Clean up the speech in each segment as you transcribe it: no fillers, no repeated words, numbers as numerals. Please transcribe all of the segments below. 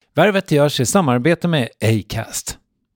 Värvet görs i samarbete med Acast.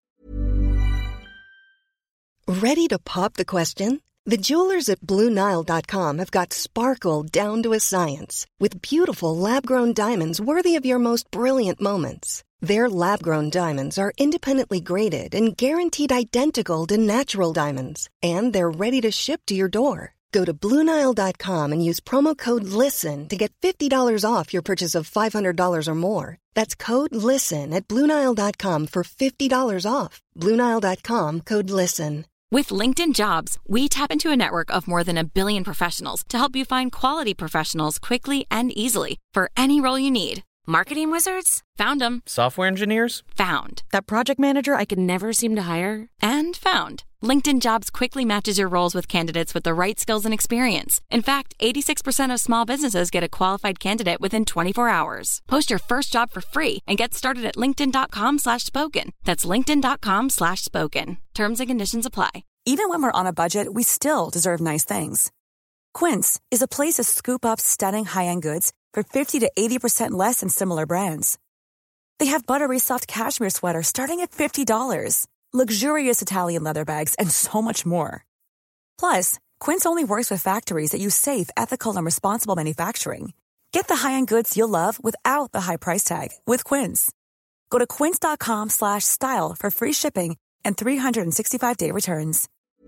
Ready to pop the question? The jewelers at BlueNile.com have got sparkle down to a science with beautiful lab-grown diamonds worthy of your most brilliant moments. Their lab-grown diamonds are independently graded and guaranteed identical to natural diamonds, and they're ready to ship to your door. Go to BlueNile.com and use promo code LISTEN to get $50 off your purchase of $500 or more. That's code LISTEN at BlueNile.com for $50 off. BlueNile.com, code LISTEN. With LinkedIn Jobs, we tap into a network of more than 1 billion professionals to help you find quality professionals quickly and easily for any role you need. Marketing wizards? Found them. Software engineers? Found. That project manager I could never seem to hire? And found. LinkedIn Jobs quickly matches your roles with candidates with the right skills and experience. In fact, 86% of small businesses get a qualified candidate within 24 hours. Post your first job for free and get started at linkedin.com/spoken. That's linkedin.com/spoken. Terms and conditions apply. Even when we're on a budget, we still deserve nice things. Quince is a place to scoop up stunning high-end goods for 50 to 80% less than similar brands. They have buttery soft cashmere sweaters starting at $50, luxurious Italian leather bags, and so much more. Plus, Quince only works with factories that use safe, ethical, and responsible manufacturing. Get the high-end goods you'll love without the high price tag with Quince. Go to quince.com/style for free shipping and 365-day returns.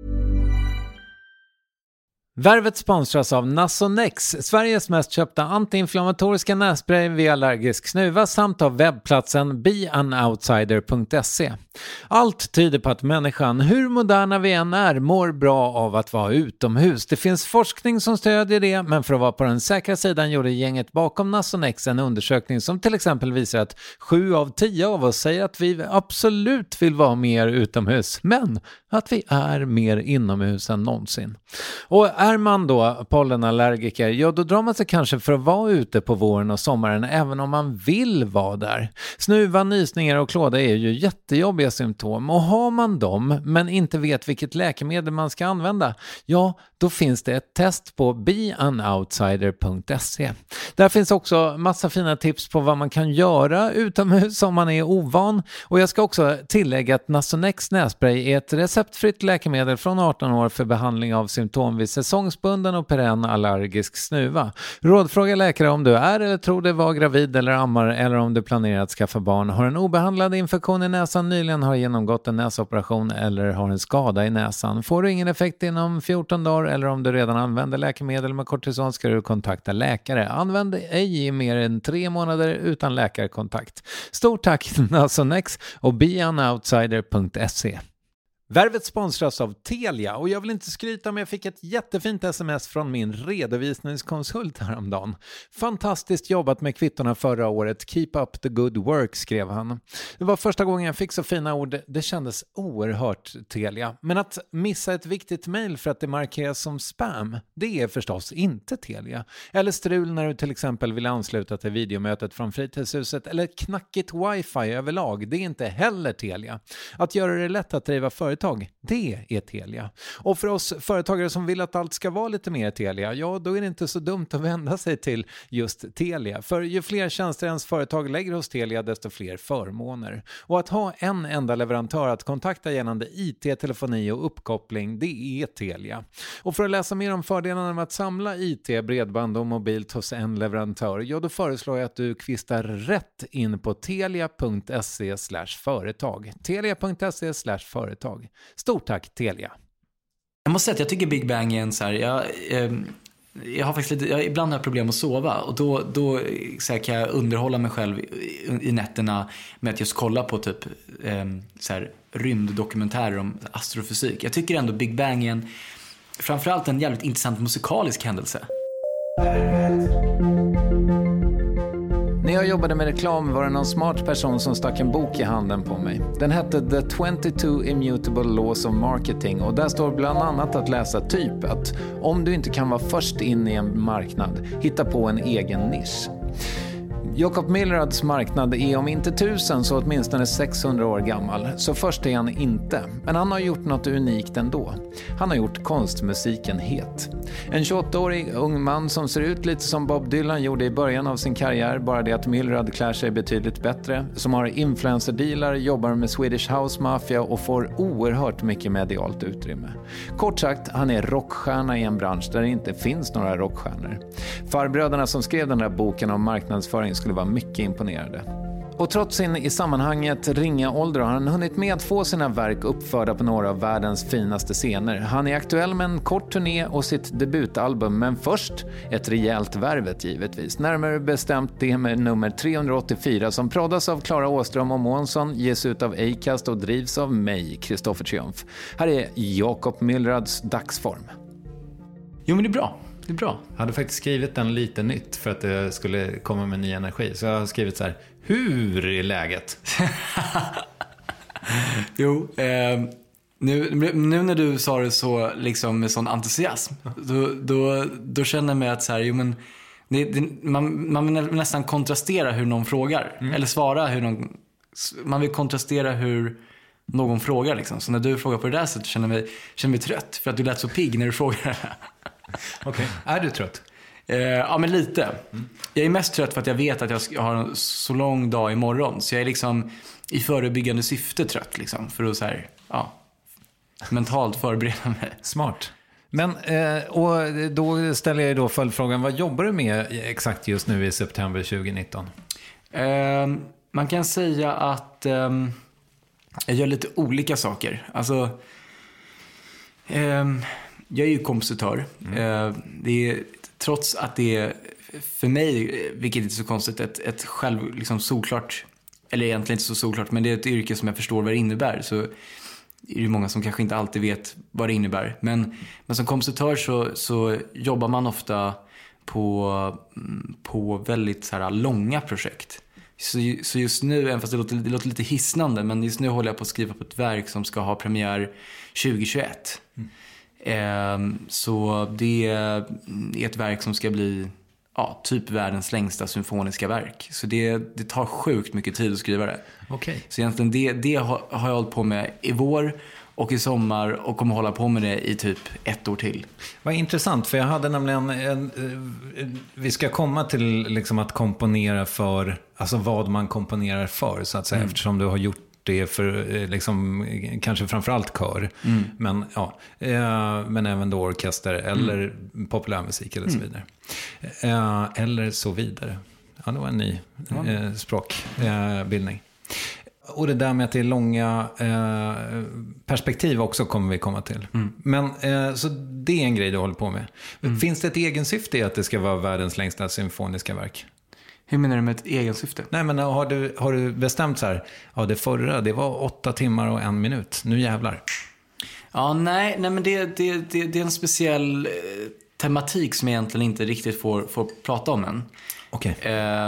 Värvet sponsras av Nasonex, Sveriges mest köpta antiinflammatoriska nässpray vid allergisk snuva, samt av webbplatsen beanoutsider.se. Allt tyder på att människan, hur moderna vi än är, mår bra av att vara utomhus. Det finns forskning som stödjer det, men för att vara på den säkra sidan gjorde gänget bakom Nasonex en undersökning som till exempel visar att 7 av 10 av oss säger att vi absolut vill vara mer utomhus, men att vi är mer inomhus än någonsin. Och är man då pollenallergiker, ja då drar man sig kanske för att vara ute på våren och sommaren även om man vill vara där. Snuva, nysningar och klåda är ju jättejobbiga symptom, och har man dem men inte vet vilket läkemedel man ska använda, ja då finns det ett test på beanoutsider.se. Där finns också massa fina tips på vad man kan göra utomhus om man är ovan, och jag ska också tillägga att Nasonex nässpray är ett receptfritt läkemedel från 18 år för behandling av symptom vid säsongsbunden och perenn allergisk snuva. Rådfråga läkare om du är eller tror dig vara gravid eller ammar, eller om du planerar att skaffa barn, har en obehandlad infektion i näsan, nyligen har genomgått en näsoperation eller har en skada i näsan. Får du ingen effekt inom 14 dagar eller om du redan använder läkemedel med kortison ska du kontakta läkare. Använd ej i mer än 3 månader utan läkarkontakt. Stort tack Nasonex och beanoutsider.se. Värvet sponsras av Telia, och jag vill inte skryta, men jag fick ett jättefint sms från min redovisningskonsult häromdagen. Fantastiskt jobbat med kvittorna förra året. Keep up the good work, skrev han. Det var första gången jag fick så fina ord. Det kändes oerhört Telia. Men att missa ett viktigt mejl för att det markeras som spam, det är förstås inte Telia. Eller strul när du till exempel vill ansluta till videomötet från fritidshuset, eller knackigt wifi överlag, det är inte heller Telia. Att göra det lätt att driva företag, det är Telia. Och för oss företagare som vill att allt ska vara lite mer Telia, ja då är det inte så dumt att vända sig till just Telia. För ju fler tjänster ens företag lägger hos Telia, desto fler förmåner. Och att ha en enda leverantör att kontakta gällande IT, telefoni och uppkoppling, det är Telia. Och för att läsa mer om fördelarna med att samla IT, bredband och mobilt hos en leverantör, ja då föreslår jag att du kvistar rätt in på telia.se/företag. Telia.se/företag. Stort tack Telia. Jag måste säga att jag tycker Big Bang är en så här, jag har faktiskt ibland har problem att sova, och då så här, kan jag underhålla mig själv i nätterna med att just kolla på typ så här rymddokumentärer om astrofysik. Jag tycker ändå Big Bang är framförallt en jävligt intressant musikalisk händelse. När jag jobbade med reklam var det någon smart person som stack en bok i handen på mig. Den hette The 22 Immutable Laws of Marketing, och där står bland annat att läsa typ att om du inte kan vara först in i en marknad, hitta på en egen nisch. Jacob Milrads marknad är om inte 1000 så åtminstone 600 år gammal, så först är han inte. Men han har gjort något unikt ändå. Han har gjort konstmusiken het. En 28-årig ung man som ser ut lite som Bob Dylan gjorde i början av sin karriär, bara det att Milrad klär sig betydligt bättre, som har influencerdealar, jobbar med Swedish House Mafia och får oerhört mycket medialt utrymme. Kort sagt, han är rockstjärna i en bransch där det inte finns några rockstjärnor. Farbröderna som skrev den där boken om marknadsföring skulle vara mycket imponerade. Och trots sin i sammanhanget ringa ålder har han hunnit med att få sina verk uppförda på några av världens finaste scener. Han är aktuell med en kort turné och sitt debutalbum, men först ett rejält värvet givetvis. Närmare bestämt det med nummer 384 som proddas av Klara Åström och Månsson, ges ut av Acast och drivs av mig, Kristoffer Triumf. Här är Jacob Milrads dagsform. Jo, men det är bra. Det är bra. Jag hade faktiskt skrivit den lite nytt för att det skulle komma med ny energi. Så jag har skrivit så här: hur är läget? Jo, nu när du sa det så liksom med sån entusiasm, då känner jag mig att så här, jo, men man vill nästan kontrastera hur någon frågar. Eller svara hur någon... Man vill kontrastera hur någon frågar liksom. Så när du frågar på det där sättet känner jag mig trött. För att du lät så pigg när du frågar. Okej. Är du trött? Ja, men lite. Jag är mest trött för att jag vet att jag har en så lång dag imorgon. Så jag är liksom i förebyggande syfte trött liksom. För att så här, ja, mentalt förbereda mig. Smart. Men, och då ställer jag då följdfrågan, vad jobbar du med exakt just nu i september 2019? Man kan säga att jag gör lite olika saker. Alltså, jag är ju kompositör. Det är, trots att det är för mig, vilket är så konstigt, ett själv liksom solklart, eller egentligen inte så solklart, men det är ett yrke som jag förstår vad det innebär, så är det många som kanske inte alltid vet vad det innebär. Men som kompositör så jobbar man ofta på väldigt så här långa projekt. Så just nu, även fast det låter lite hisnande, men just nu håller jag på att skriva på ett verk som ska ha premiär 2021. Så det är ett verk som ska bli typ världens längsta symfoniska verk. Så det tar sjukt mycket tid att skriva det. Okay. Så egentligen det har jag hållit på med i vår och i sommar och kommer hålla på med det i typ 1 år till. Vad intressant, för jag hade nämligen vi ska komma till liksom att komponera för, alltså vad man komponerar för så att säga, eftersom du har gjort det för liksom, kanske framförallt kör, men men även då orkester eller populärmusik eller så vidare. Eller så vidare. Ja, det var en ny språkbildning. Och det där med att det är långa perspektiv också kommer vi komma till. Men så det är en grej du håller på med. Finns det ett egensyfte i att det ska vara världens längsta symfoniska verk? Hur menar du med ett egensyfte? Nej, men har du bestämt så här, det var 8 timmar och 1 minut. Nu jävlar. Ja, nej, men det är en speciell tematik som jag egentligen inte riktigt får prata om än. Okej.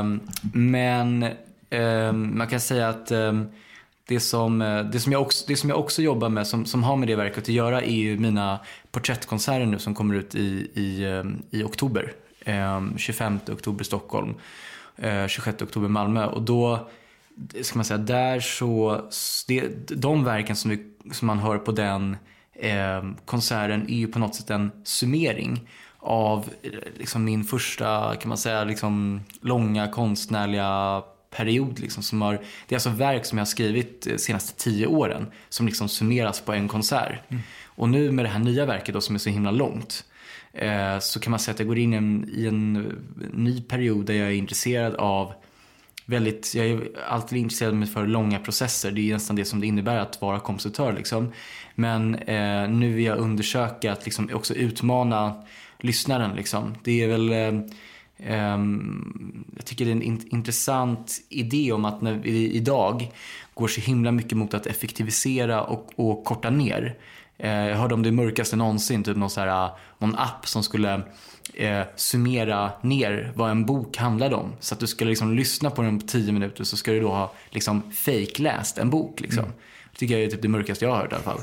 Men man kan säga att det som jag också jobbar med som har med det verket att göra är ju mina porträttkonserter nu som kommer ut i oktober. 25 oktober Stockholm, 26 oktober Malmö, och då ska man säga där så de verken som man hör på den konserten är ju på något sätt en summering av liksom min första, kan man säga, liksom långa konstnärliga period liksom, det är alltså verk som jag har skrivit de senaste 10 åren som liksom summeras på en konsert. Och nu med det här nya verket då, som är så himla långt, så kan man säga att jag går in i en ny period där jag är intresserad av jag är alltid intresserad mig för långa processer. Det är nästan det som det innebär att vara kompositör liksom. Men nu vill jag undersöka att liksom också utmana lyssnaren liksom. Det är väl jag tycker det är en intressant idé om att när vi idag går så himla mycket mot att effektivisera och korta ner. Jag hörde om det mörkaste någonsin, typ någon app som skulle summera ner vad en bok handlade om, så att du skulle liksom lyssna på den på 10 minuter, så ska du då ha liksom fake-läst en bok liksom. Jag tycker jag är typ det mörkaste jag har hört i alla fall.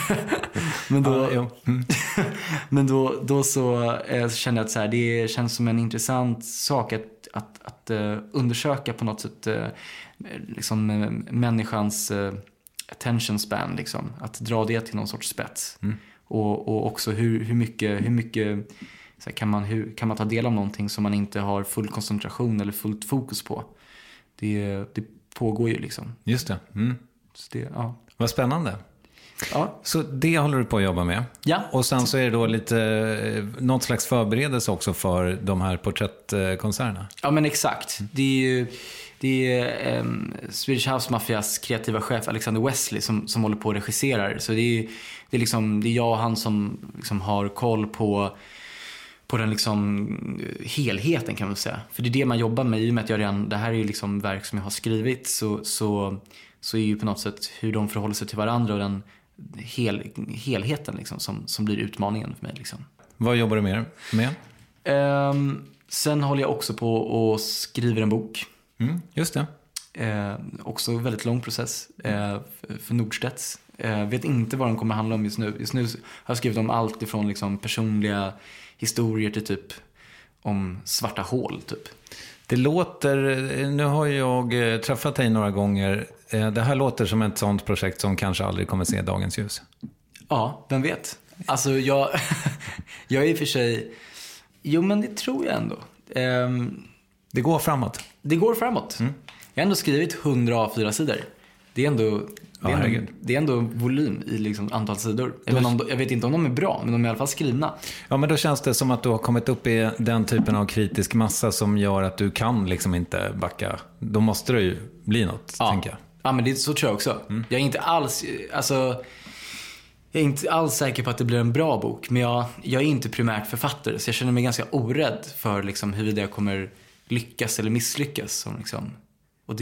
Men då så kände jag att så här, det känns som en intressant sak att undersöka på något sätt liksom människans attention span liksom, att dra det till någon sorts spets. Och också hur mycket så här, kan man ta del av någonting som man inte har full koncentration eller fullt fokus på. Det pågår ju liksom. Just det. Så det, ja. Vad spännande. Ja. Så det håller du på att jobba med. Ja. Och sen så är det då lite något slags förberedelse också för de här porträttkonserterna. Ja, men exakt. Det är Swedish House Mafias kreativa chef Alexander Wesley som håller på och regisserar. Så det är jag och han som liksom har koll på den liksom helheten, kan man säga. För det är det man jobbar med, i och med att det här är ju liksom verk som jag har skrivit, så är ju på något sätt hur de förhåller sig till varandra och den helheten liksom, som blir utmaningen för mig liksom. Vad jobbar du mer med? Sen håller jag också på och skriver en bok. Just det. Också en väldigt lång process för Nordstedts. Vet inte vad den kommer handla om just nu. Just nu har jag skrivit om allt ifrån liksom personliga historier till typ om svarta hål typ. Det låter, nu har jag träffat dig några gånger. Det här låter som ett sånt projekt som kanske aldrig kommer se dagens ljus. Ja, vem vet? Alltså jag är i och för sig... Jo, men det tror jag ändå. Det går framåt. Det går framåt. Jag har ändå skrivit 100 A4-sidor. Det är ändå volym i liksom antal sidor. Jag vet inte om de är bra, men de är i alla fall skrivna. Ja, men då känns det som att du har kommit upp i den typen av kritisk massa som gör att du kan liksom inte backa. Då måste det ju bli något, tänker jag. Ja, men så tror jag också. Jag är inte alls säker på att det blir en bra bok. Men jag är inte primärt författare, så jag känner mig ganska orädd för liksom, huruvida jag kommer lyckas eller misslyckas. Som, liksom. Och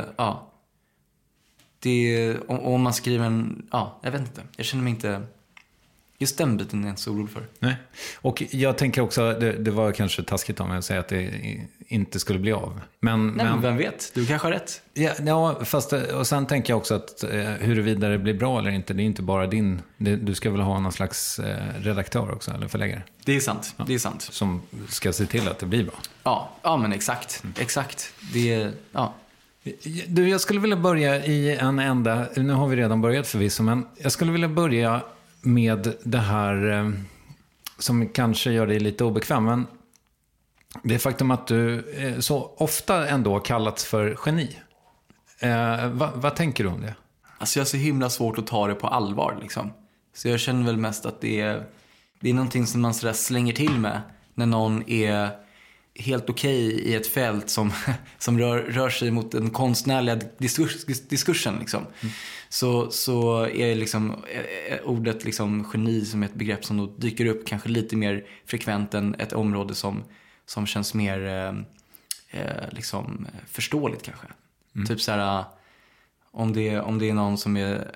om man skriver jag vet inte. Jag känner mig inte... Just den biten är jag inte så orolig för. Nej. Och jag tänker också, det var kanske taskigt om jag säger att det inte skulle bli av. Men vem vet? Du kanske har rätt. Ja, fast, och sen tänker jag också att huruvida det blir bra eller inte, det är inte bara du ska väl ha någon slags redaktör också, eller förläggare. Det är sant, det är sant. Som ska se till att det blir bra. Ja men exakt. Det Du, jag skulle vilja börja i en enda, nu har vi redan börjat förvisso, men jag skulle vilja börja med det här som kanske gör dig lite obekväm, men det faktum att du så ofta ändå kallats för geni. Vad tänker du om det? Alltså jag har så himla svårt att ta det på allvar liksom. Så jag känner väl mest att det är någonting som man sådär slänger till med när någon är helt okej i ett fält som rör sig mot den konstnärliga diskursen liksom. Så är liksom ordet liksom geni som ett begrepp som då dyker upp kanske lite mer frekvent än ett område som känns mer liksom förståeligt kanske. Typ så här, om det är någon som är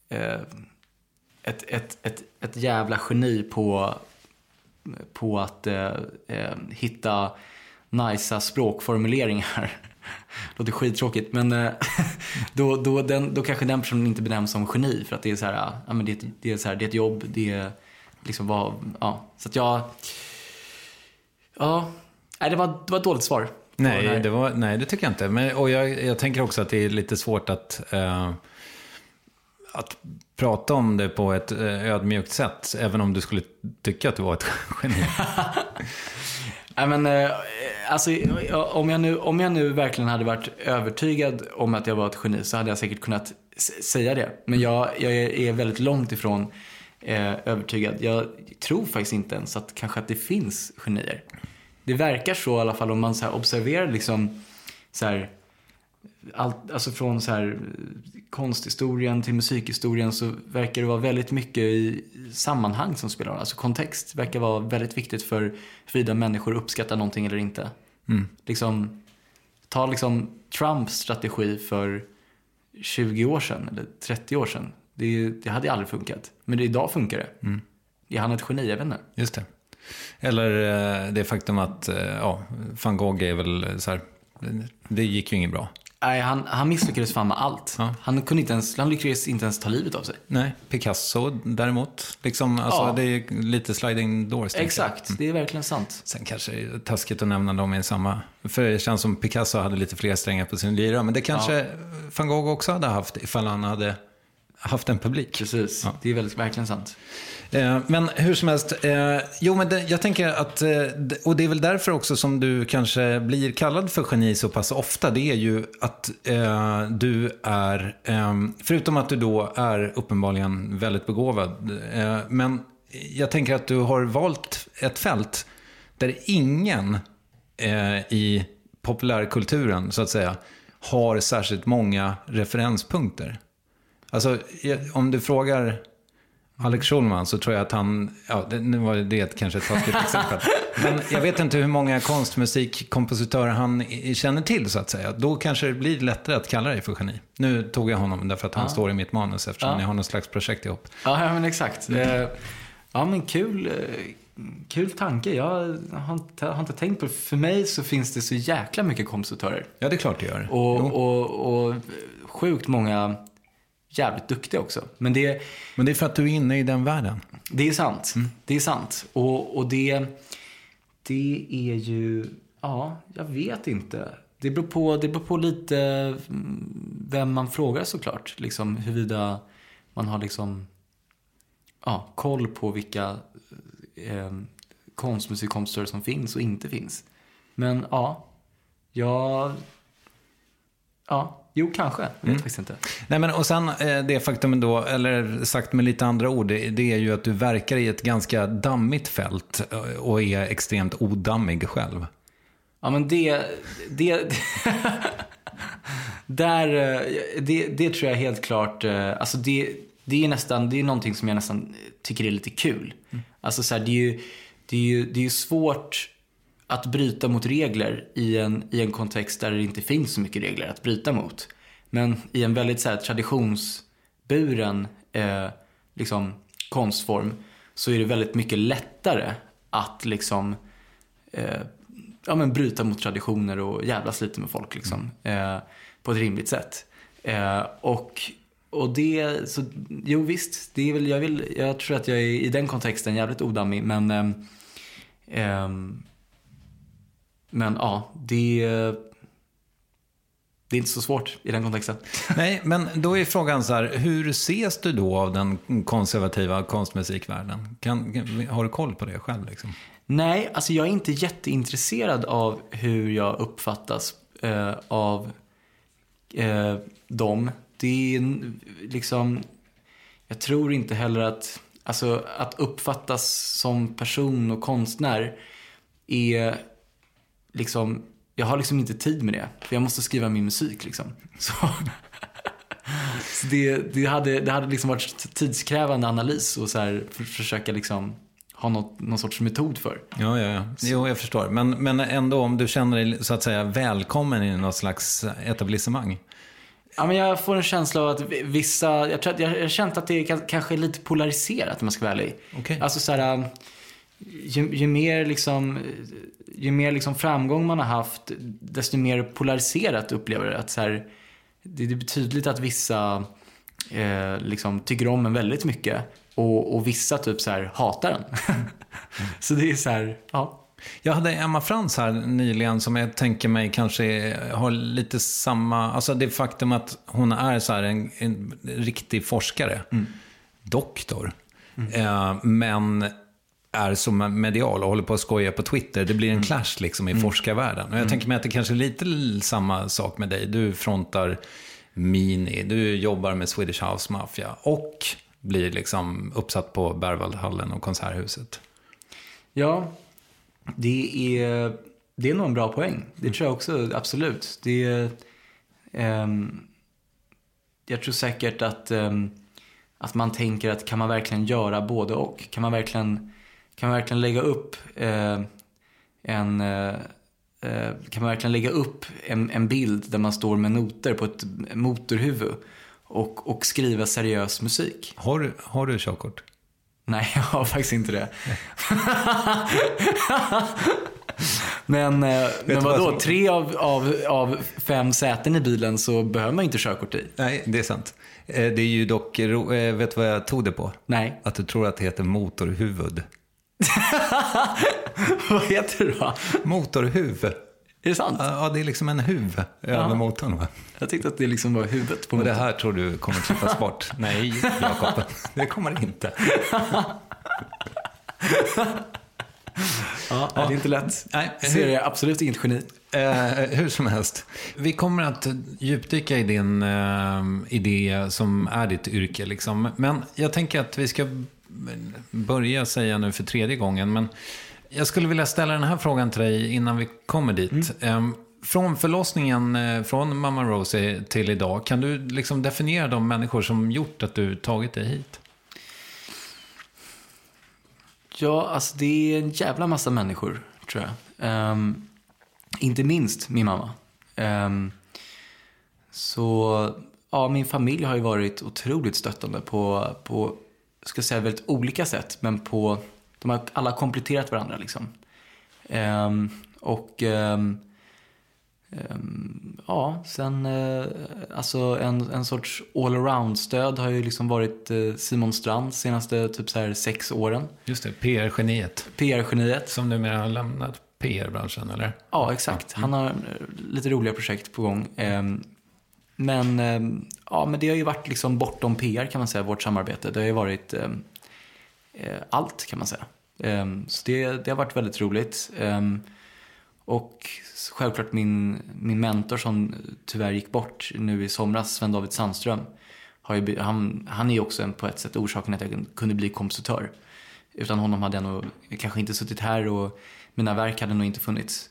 ett jävla geni på att hitta najsa språkformuleringar. Det låter skittråkigt, men då kanske den personen inte benämns som geni, för att det är så här, ja, men det är ett jobb, det är liksom så att det var ett dåligt svar. Nej, det tycker jag inte. Men, och jag tänker också att det är lite svårt att prata om det på ett ödmjukt sätt, även om du skulle tycka att du var ett geni. Nej, men alltså, om jag nu verkligen hade varit övertygad om att jag var ett geni, så hade jag säkert kunnat säga det. Men jag är väldigt långt ifrån övertygad. Jag tror faktiskt inte ens att det finns genier. Det verkar så i alla fall, om man så här observerar liksom så här, alltså från så här konsthistorien till musikhistorien, så verkar det vara väldigt mycket i sammanhang som spelar. Alltså kontext verkar vara väldigt viktigt för huruvida människor uppskattar någonting eller inte. Liksom, ta liksom Trumps strategi för 20 år sedan eller 30 år sedan. Det hade aldrig funkat. Men idag funkar det. Är han ett geni? Jag vet inte. Just det. Eller det faktum att van Gogh är väl så här, det gick ju inget bra. Nej, han misslyckades fan med allt. Ja. Han lyckades inte ens ta livet av sig. Nej, Picasso däremot. Liksom, alltså, det är lite sliding doors. Exakt, det är verkligen sant. Sen kanske det är taskigt att nämna dem i samma... För det känns som Picasso hade lite fler strängar på sin lyra. Men det kanske van Gogh också hade haft ifall han hade haft en publik. Precis, det är verkligen sant. Men hur som helst, jag tänker att, och det är väl därför också som du kanske blir kallad för geni så pass ofta, det är ju att du är, förutom att du då är uppenbarligen väldigt begåvad, men jag tänker att du har valt ett fält där ingen i populärkulturen så att säga har särskilt många referenspunkter. Alltså om du frågar Alex Schulman så tror jag att han, nu var det kanske ett taskigt exempel. Men jag vet inte hur många konstmusikkompositörer han känner till så att säga. Då kanske det blir lättare att kalla dig för geni. Nu tog jag honom därför att han står i mitt manus eftersom ni har någon slags projekt ihop. Ja, men exakt. Ja, men kul tanke. Jag har inte tänkt på det. För mig så finns det så jäkla mycket kompositörer. Ja, det är klart det gör. Och sjukt många jävligt duktiga också. Men det är för att du är inne i den världen. Det är sant. Det är sant. Och det är ju... Ja, jag vet inte. Det beror på lite vem man frågar såklart. Liksom huruvida man har liksom... koll på vilka konstmusikkompositörer som finns och inte finns. Men jo, kanske. Jag vet faktiskt inte. Nej, men och sen det faktumen då, eller sagt med lite andra ord, det är ju att du verkar i ett ganska dammigt fält och är extremt odammig själv. Ja, men det tror jag helt klart, alltså det är någonting som jag nästan tycker är lite kul. Alltså så här, det är ju svårt att bryta mot regler i en kontext där det inte finns så mycket regler att bryta mot. Men i en väldigt så här traditionsburen liksom konstform så är det väldigt mycket lättare att liksom bryta mot traditioner och jävlas lite med folk liksom, på ett rimligt sätt. Och det, så jo visst, det är väl, jag tror att jag är i den kontexten jävligt odammig, men det är inte så svårt i den kontexten. Nej, men då är frågan så här, hur ses du då av den konservativa konstmusikvärlden? Har du koll på det själv liksom? Nej, alltså jag är inte jätteintresserad av hur jag uppfattas av dem. Det är liksom, jag tror inte heller att uppfattas som person och konstnär är liksom, jag har liksom inte tid med det, för jag måste skriva min musik liksom. Så det hade liksom varit tidskrävande analys och så här försöka liksom ha någon sorts metod för. Ja. Jo, jag förstår. Men ändå, om du känner dig så att säga välkommen i något slags etablissemang. Ja, men jag får en känsla av att vissa... Jag har känt att det är kanske lite polariserat, om man ska vara ärlig. Okay. Alltså så här, ju mer liksom framgång man har haft, desto mer polariserat upplever det. Att så här, det är betydligt att vissa liksom tycker om en väldigt mycket och vissa typ så här hatar den. Så det är så här, ja. Jag hade Emma Frans här nyligen som jag tänker mig kanske har lite samma... Alltså det faktum att hon är så här en riktig forskare. Doktor. Men är som medial och håller på att skoja på Twitter. Det blir en clash liksom i forskarvärlden. Och jag tänker mig att det kanske är lite samma sak med dig. Du frontar Mini, du jobbar med Swedish House Mafia och blir liksom uppsatt på Berwaldhallen och Konserthuset. Ja, det är nog en bra poäng. Det tror jag också, absolut. Jag tror säkert att man tänker att kan man verkligen göra både och? Kan man verkligen lägga upp en bild där man står med noter på ett motorhuvud och skriva seriös musik? Har du körkort? Nej, jag har faktiskt inte det. Men vadå, 3 av 5 säten i bilen så behöver man inte körkort i. Nej, det är sant. Det är ju dock, vet du vad jag tog det på? Nej. Att du tror att det heter motorhuvud. Vad heter det då? Motorhuvud. Är det sant? Ja, det är liksom en huvud över motorn, va? Jag tyckte att det liksom var huvudet på motorn. motorn. Och det här tror du kommer klippas bort. Nej, Jakob. Det kommer det inte. Ja, det är inte lätt. Nej, ser jag absolut inget geni. Hur som helst. Vi kommer att djupdyka i din idé som är ditt yrke. Liksom. Men jag tänker att vi ska börja säga nu för 3:e gången. Men jag skulle vilja ställa den här frågan till dig innan vi kommer dit. Från förlossningen från Mamma Rosie till idag, kan du liksom definiera de människor som gjort att du tagit dig hit? Ja, alltså det är en jävla massa människor, tror jag. Inte minst min mamma. Så ja, min familj har ju varit otroligt stöttande på ska jag säga, väldigt olika sätt. Men de har alla kompletterat varandra liksom. Ja, sen alltså en sorts all-around-stöd har ju liksom varit Simon Strand senaste typ så här 6 åren. Just det, PR-geniet. PR-geniet. Som numera har lämnat PR-branschen, eller? Ja, exakt. Han har lite roliga projekt på gång. Men det har ju varit liksom bortom PR, kan man säga, vårt samarbete. Det har ju varit allt, kan man säga. Så det har varit väldigt roligt. Och självklart min mentor som tyvärr gick bort nu i somras, Sven David Sandström, han är ju också på ett sätt orsaken att jag kunde bli kompositör. Utan honom hade jag nog kanske inte suttit här och mina verk hade nog inte funnits.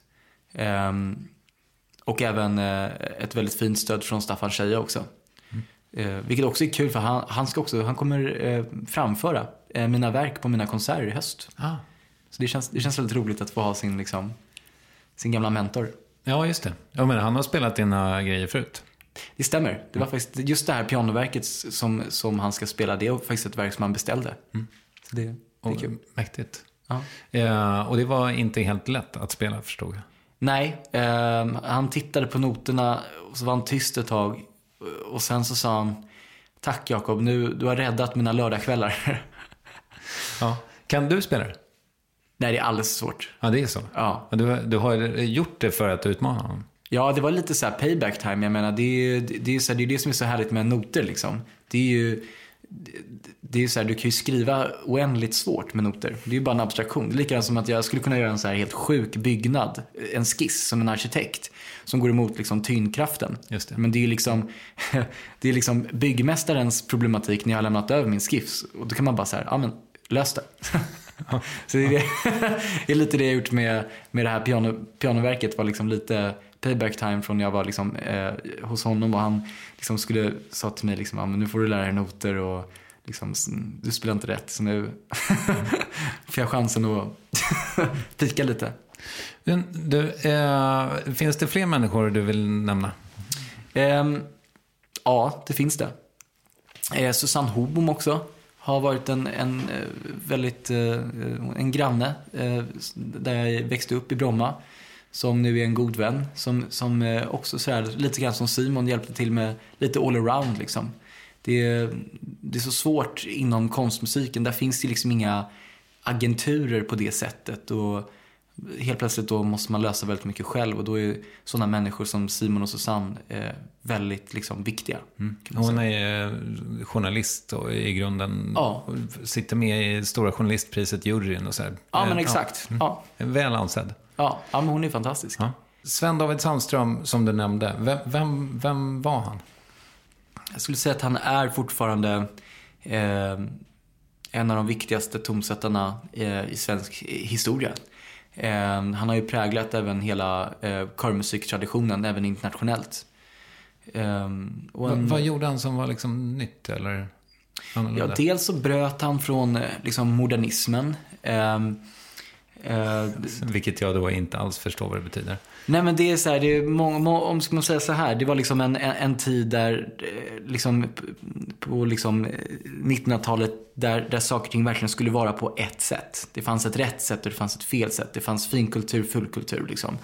Och även ett väldigt fint stöd från Staffan Scheja också. Vilket också är kul, för han kommer framföra mina verk på mina konserter i höst. Så det känns väldigt roligt att få ha sin gamla mentor. Ja, just det. Ja, men han har spelat dina grejer förut. Det stämmer. Det var faktiskt just det här pianoverket som han ska spela. Det är faktiskt ett verk som han beställde. Så det är kul. Mäktigt. Ja. Och det var inte helt lätt att spela, förstod jag. Nej, han tittade på noterna och så var han tyst ett tag. Och sen så sa han: tack Jakob, du har räddat mina lördagskvällar. Ja. Kan du spela det? Nej, det är alldeles svårt. Ja, det är så? Ja. Du har gjort det för att utmana honom? Ja, det var lite så här payback time. Jag menar, det är det som är så härligt med noter liksom. Det är ju så här, du kan ju skriva oändligt svårt med noter. Det är ju bara en abstraktion. Det är likadant som att jag skulle kunna göra en så här helt sjuk byggnad, en skiss som en arkitekt, som går emot liksom tyngdkraften. Just det. Men det är liksom byggmästarens problematik när jag har lämnat över min skiss. Och då kan man bara så här, ja men lös det. Så det är lite det jag gjort med det här pianoverket. Var liksom lite payback time från jag var liksom, hos honom, och han liksom sa till mig liksom, ja, men nu får du lära dig noter och liksom, du spelar inte rätt, så nu får jag chansen att pika lite. Finns det fler människor du vill nämna? Ja, det finns det. Susanne Hobom också har varit en väldigt en granne där jag växte upp i Bromma, som nu är en god vän, som också så här, lite grann som Simon, hjälpte till med lite all around liksom. Det är så svårt inom konstmusiken. Där finns det liksom inga agenturer på det sättet, och helt plötsligt då måste man lösa väldigt mycket själv, och då är sådana människor som Simon och Susanne väldigt liksom viktiga. Hon är journalist och i grunden sitter med i stora journalistpriset, juryn och så här. Ja, men exakt. Ja. Väl ansedd. Ja, men hon är fantastisk. Ja. Sven David Sandström, som du nämnde, vem var han? Jag skulle säga att han är fortfarande en av de viktigaste tonsättarna i svensk historia. Han har ju präglat även hela körmusiktraditionen, även internationellt. Vad gjorde han som var liksom nytt, eller? Ja, dels så bröt han från liksom modernismen. Vilket jag då inte alls förstår vad det betyder. Nej, men det är så här, det är om ska man säga så här, det var liksom en tid där liksom på liksom 1900-talet där saker och ting verkligen skulle vara på ett sätt. Det fanns ett rätt sätt och det fanns ett fel sätt. Det fanns finkultur, fullkultur liksom.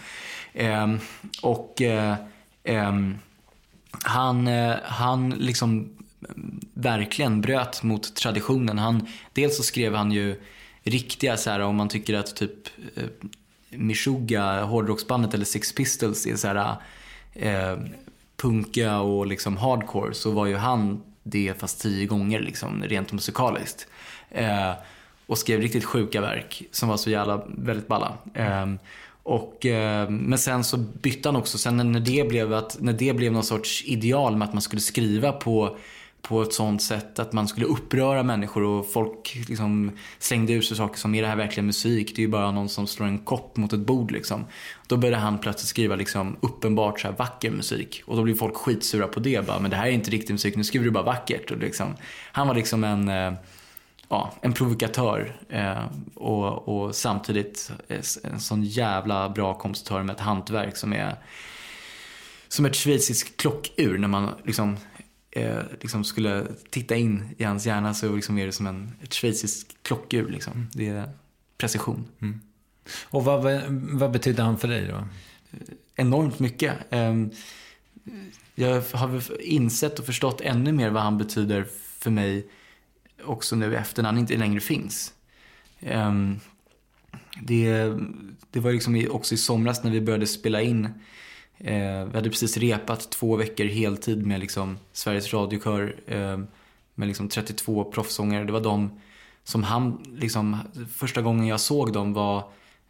Han liksom verkligen bröt mot traditionen. Dels så skrev han ju riktiga så här, om man tycker att typ Meshuggah, hårdrocksbandet eller Sex Pistols är så här punka och liksom hardcore, så var ju han det fast 10 gånger liksom rent musikaliskt. Och skrev riktigt sjuka verk som var så jävla väldigt balla. Men sen så bytte han också sen när det blev någon sorts ideal med att man skulle skriva på ett sånt sätt att man skulle uppröra människor och folk liksom slängde ut sig saker som är det här verkligen musik, det är ju bara någon som slår en kopp mot ett bord liksom. Då började han plötsligt skriva liksom uppenbart så här vacker musik och då blev folk skitsura på det bara, men det här är inte riktig musik, nu skriver du bara vackert och liksom, han var liksom en provokatör och samtidigt en sån jävla bra kompositör med ett hantverk som är som ett schweiziskt klockur. När man liksom skulle titta in i hans hjärna så liksom är det som ett schweiziskt klockur liksom. Det är precision. Mm. Och vad betyder han för dig då? Enormt mycket. Jag har insett och förstått ännu mer vad han betyder för mig också nu efter när han inte längre finns. Det var liksom också i somras när vi började spela in. Vi hade precis repat 2 veckor heltid med liksom Sveriges radiokör med liksom 32 proffsångare. Det var de som han liksom, första gången jag såg dem var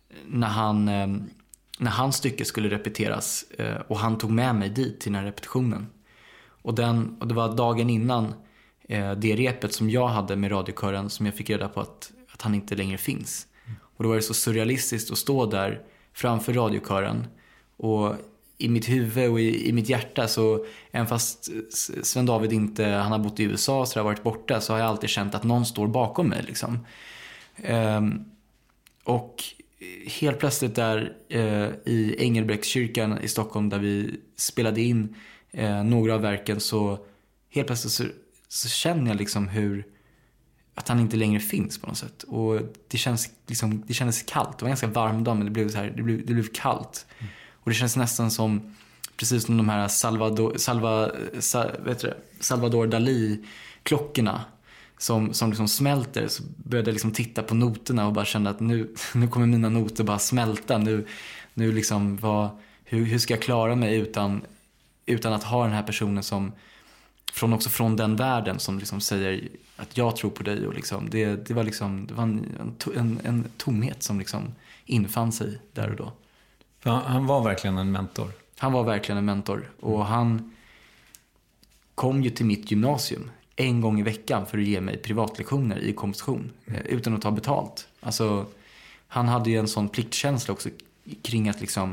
när hans stycke skulle repeteras och han tog med mig dit till den här repetitionen. Och det var dagen innan det repet som jag hade med radiokören som jag fick reda på att han inte längre finns. Och då var det så surrealistiskt att stå där framför radiokören och i mitt huvud och i mitt hjärta, så även fast Sven David inte, han har bott i USA så har varit borta, så har jag alltid känt att någon står bakom mig liksom. Och helt plötsligt där i Engelbrektskyrkan i Stockholm där vi spelade in några av verken, så helt plötsligt så känner jag liksom att han inte längre finns på något sätt. Och det kändes kallt. Det var en ganska varm dag, men det blev så här, det blev kallt. Och det känns nästan som precis som de här Salvador Dalí-klockorna som liksom smälter. Så började jag liksom titta på noterna och bara kände att nu kommer mina noter bara smälta. Nu liksom, hur ska jag klara mig utan att ha den här personen som från den världen som liksom säger att jag tror på dig. Och liksom, det var en tomhet som liksom infann sig där och då. Han var verkligen en mentor. Han var verkligen en mentor. Och han kom ju till mitt gymnasium 1 gång i veckan för att ge mig privatlektioner i komposition. Utan att ta betalt. Alltså, han hade ju en sån pliktkänsla också kring att liksom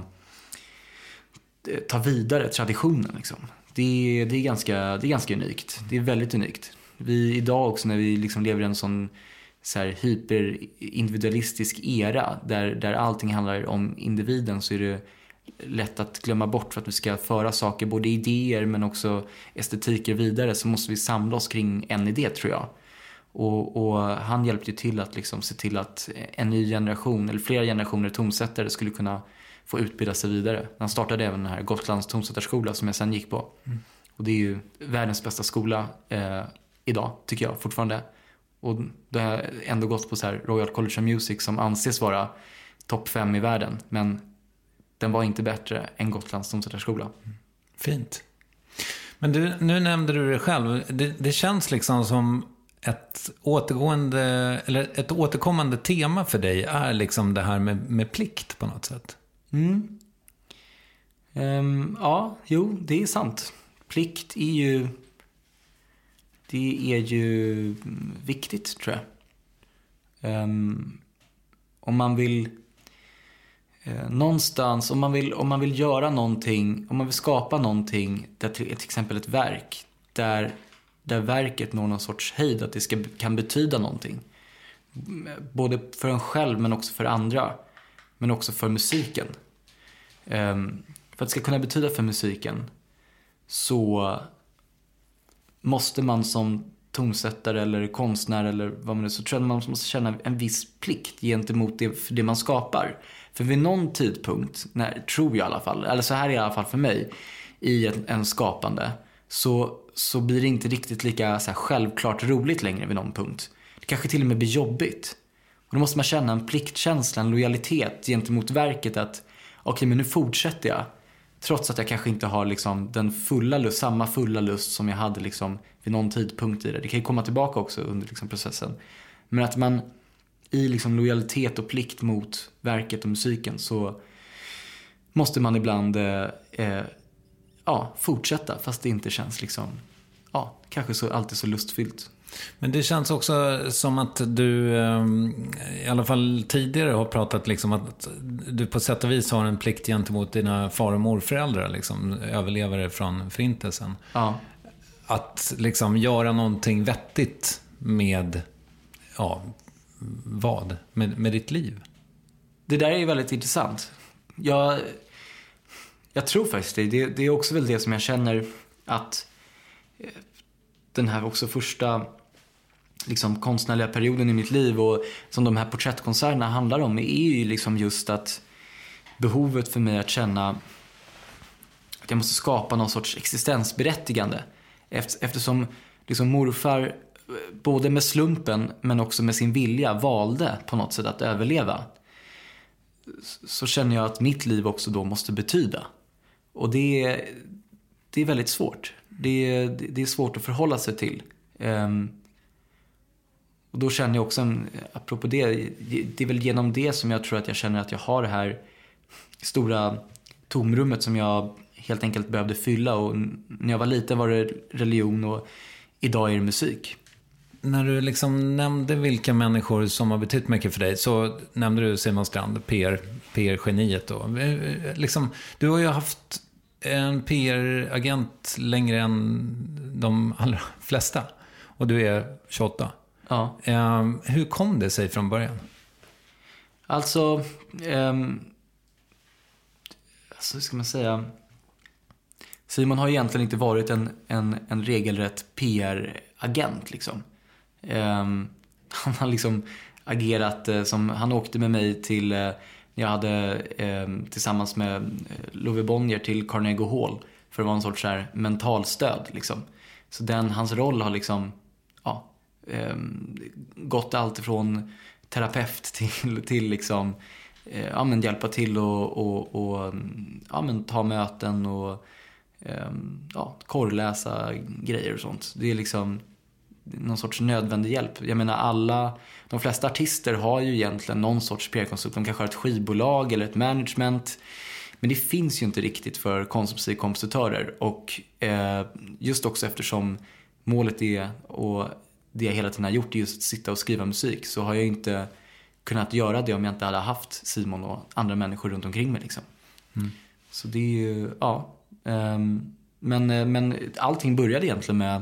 ta vidare traditionen. Liksom. Det är ganska unikt. Det är väldigt unikt. Vi idag också när vi liksom lever i en sån så här hyperindividualistisk era där allting handlar om individen, så är det lätt att glömma bort. För att vi ska föra saker, både idéer men också estetiker vidare, så måste vi samla oss kring en idé, tror jag. Och han hjälpte ju till att liksom se till att en ny generation eller flera generationer tonsättare skulle kunna få utbilda sig vidare. Han startade även den här Gotlands tonsättarskola som jag sen gick på. Och det är ju världens bästa skola idag, tycker jag fortfarande. Och det har ändå gått på så här Royal College of Music som anses vara topp 5 i världen. Men den var inte bättre än Gotlands tonsättarskola. Fint. Men nu nämnde du det själv. Det känns liksom som ett återkommande tema för dig är liksom det här med plikt på något sätt. Ja, det är sant. Plikt är ju viktigt, tror jag. Om man vill någonstans, om man vill göra någonting, om man vill skapa någonting, där till exempel ett verk där verket når någon sorts höjd, att det kan betyda någonting, både för en själv men också för andra, men också för musiken. För att det ska kunna betyda för musiken så måste man som tonsättare eller konstnär eller vad man är, så tror jag att man måste känna en viss plikt gentemot det man skapar. För vid någon tidpunkt, tror jag i alla fall, eller så här är i alla fall för mig, i en skapande, så blir det inte riktigt lika så här självklart roligt längre vid någon punkt. Det kanske till och med blir jobbigt. Och då måste man känna en pliktkänsla, en lojalitet gentemot verket att okej, men nu fortsätter jag. Trots att jag kanske inte har liksom samma fulla lust som jag hade liksom vid någon tidpunkt i det. Det kan ju komma tillbaka också under liksom processen. Men att man i liksom lojalitet och plikt mot verket och musiken så måste man ibland fortsätta fast det inte känns liksom kanske så alltid så lustfyllt. Men det känns också som att du i alla fall tidigare har pratat liksom att du på sätt och vis har en plikt gentemot dina far- och morföräldrar, liksom överlevare från förintelsen. Ja. Att liksom göra någonting vettigt med med ditt liv. Det där är ju väldigt intressant. Jag tror faktiskt det är också väl det som jag känner att den här också första liksom konstnärliga perioden i mitt liv och som de här porträttkonserterna handlar om är ju liksom just att behovet för mig att känna att jag måste skapa någon sorts existensberättigande eftersom liksom morfar både med slumpen men också med sin vilja valde på något sätt att överleva, så känner jag att mitt liv också då måste betyda. Och det är väldigt svårt. Det är svårt att förhålla sig till. Och då känner jag också, apropå det är väl genom det som jag tror att jag känner att jag har det här stora tomrummet som jag helt enkelt behövde fylla. Och när jag var liten var det religion och idag är det musik. När du liksom nämnde vilka människor som har betytt mycket för dig så nämnde du Simon Strand, PR-geniet då. Liksom, du har ju haft en PR-agent längre än de allra flesta. Och du är 28. Ja. Hur kom det sig från början? Alltså, hur ska man säga? Simon har egentligen inte varit en regelrätt PR-agent liksom. Han har liksom agerat som han åkte med mig till jag hade tillsammans med Love Bonnier till Carnegie Hall för att vara en sorts så här mentalstöd liksom. Så hans roll har liksom gått allt ifrån terapeut till liksom hjälpa till och ta möten och korrläsa grejer och sånt. Det är liksom någon sorts nödvändig hjälp. Jag menar de flesta artister har ju egentligen någon sorts PR-konsult. De kanske har ett skivbolag eller ett management. Men det finns ju inte riktigt för konstmusikkompositörer. Och just också eftersom målet är, och det jag hela tiden har gjort är just att sitta och skriva musik, så har jag inte kunnat göra det om jag inte hade haft Simon och andra människor runt omkring mig liksom. Så det är ju, men allting började egentligen med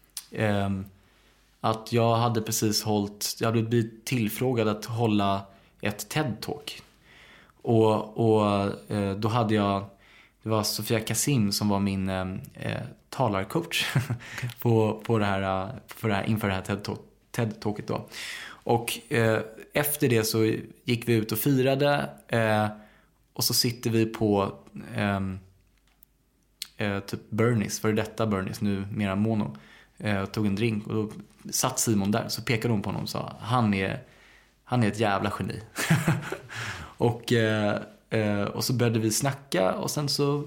att jag hade precis jag hade blivit tillfrågad att hålla ett TED-talk. Och då hade det var Sofia Kasim som var min talarcoach på det här inför det här TED-talket då. Och efter det så gick vi ut och firade och så sitter vi på typ Bernies, för detta Bernies, nu mera Mono, tog en drink och då satt Simon där, så pekade hon på honom och sa han är ett jävla geni. och så började vi snacka och sen så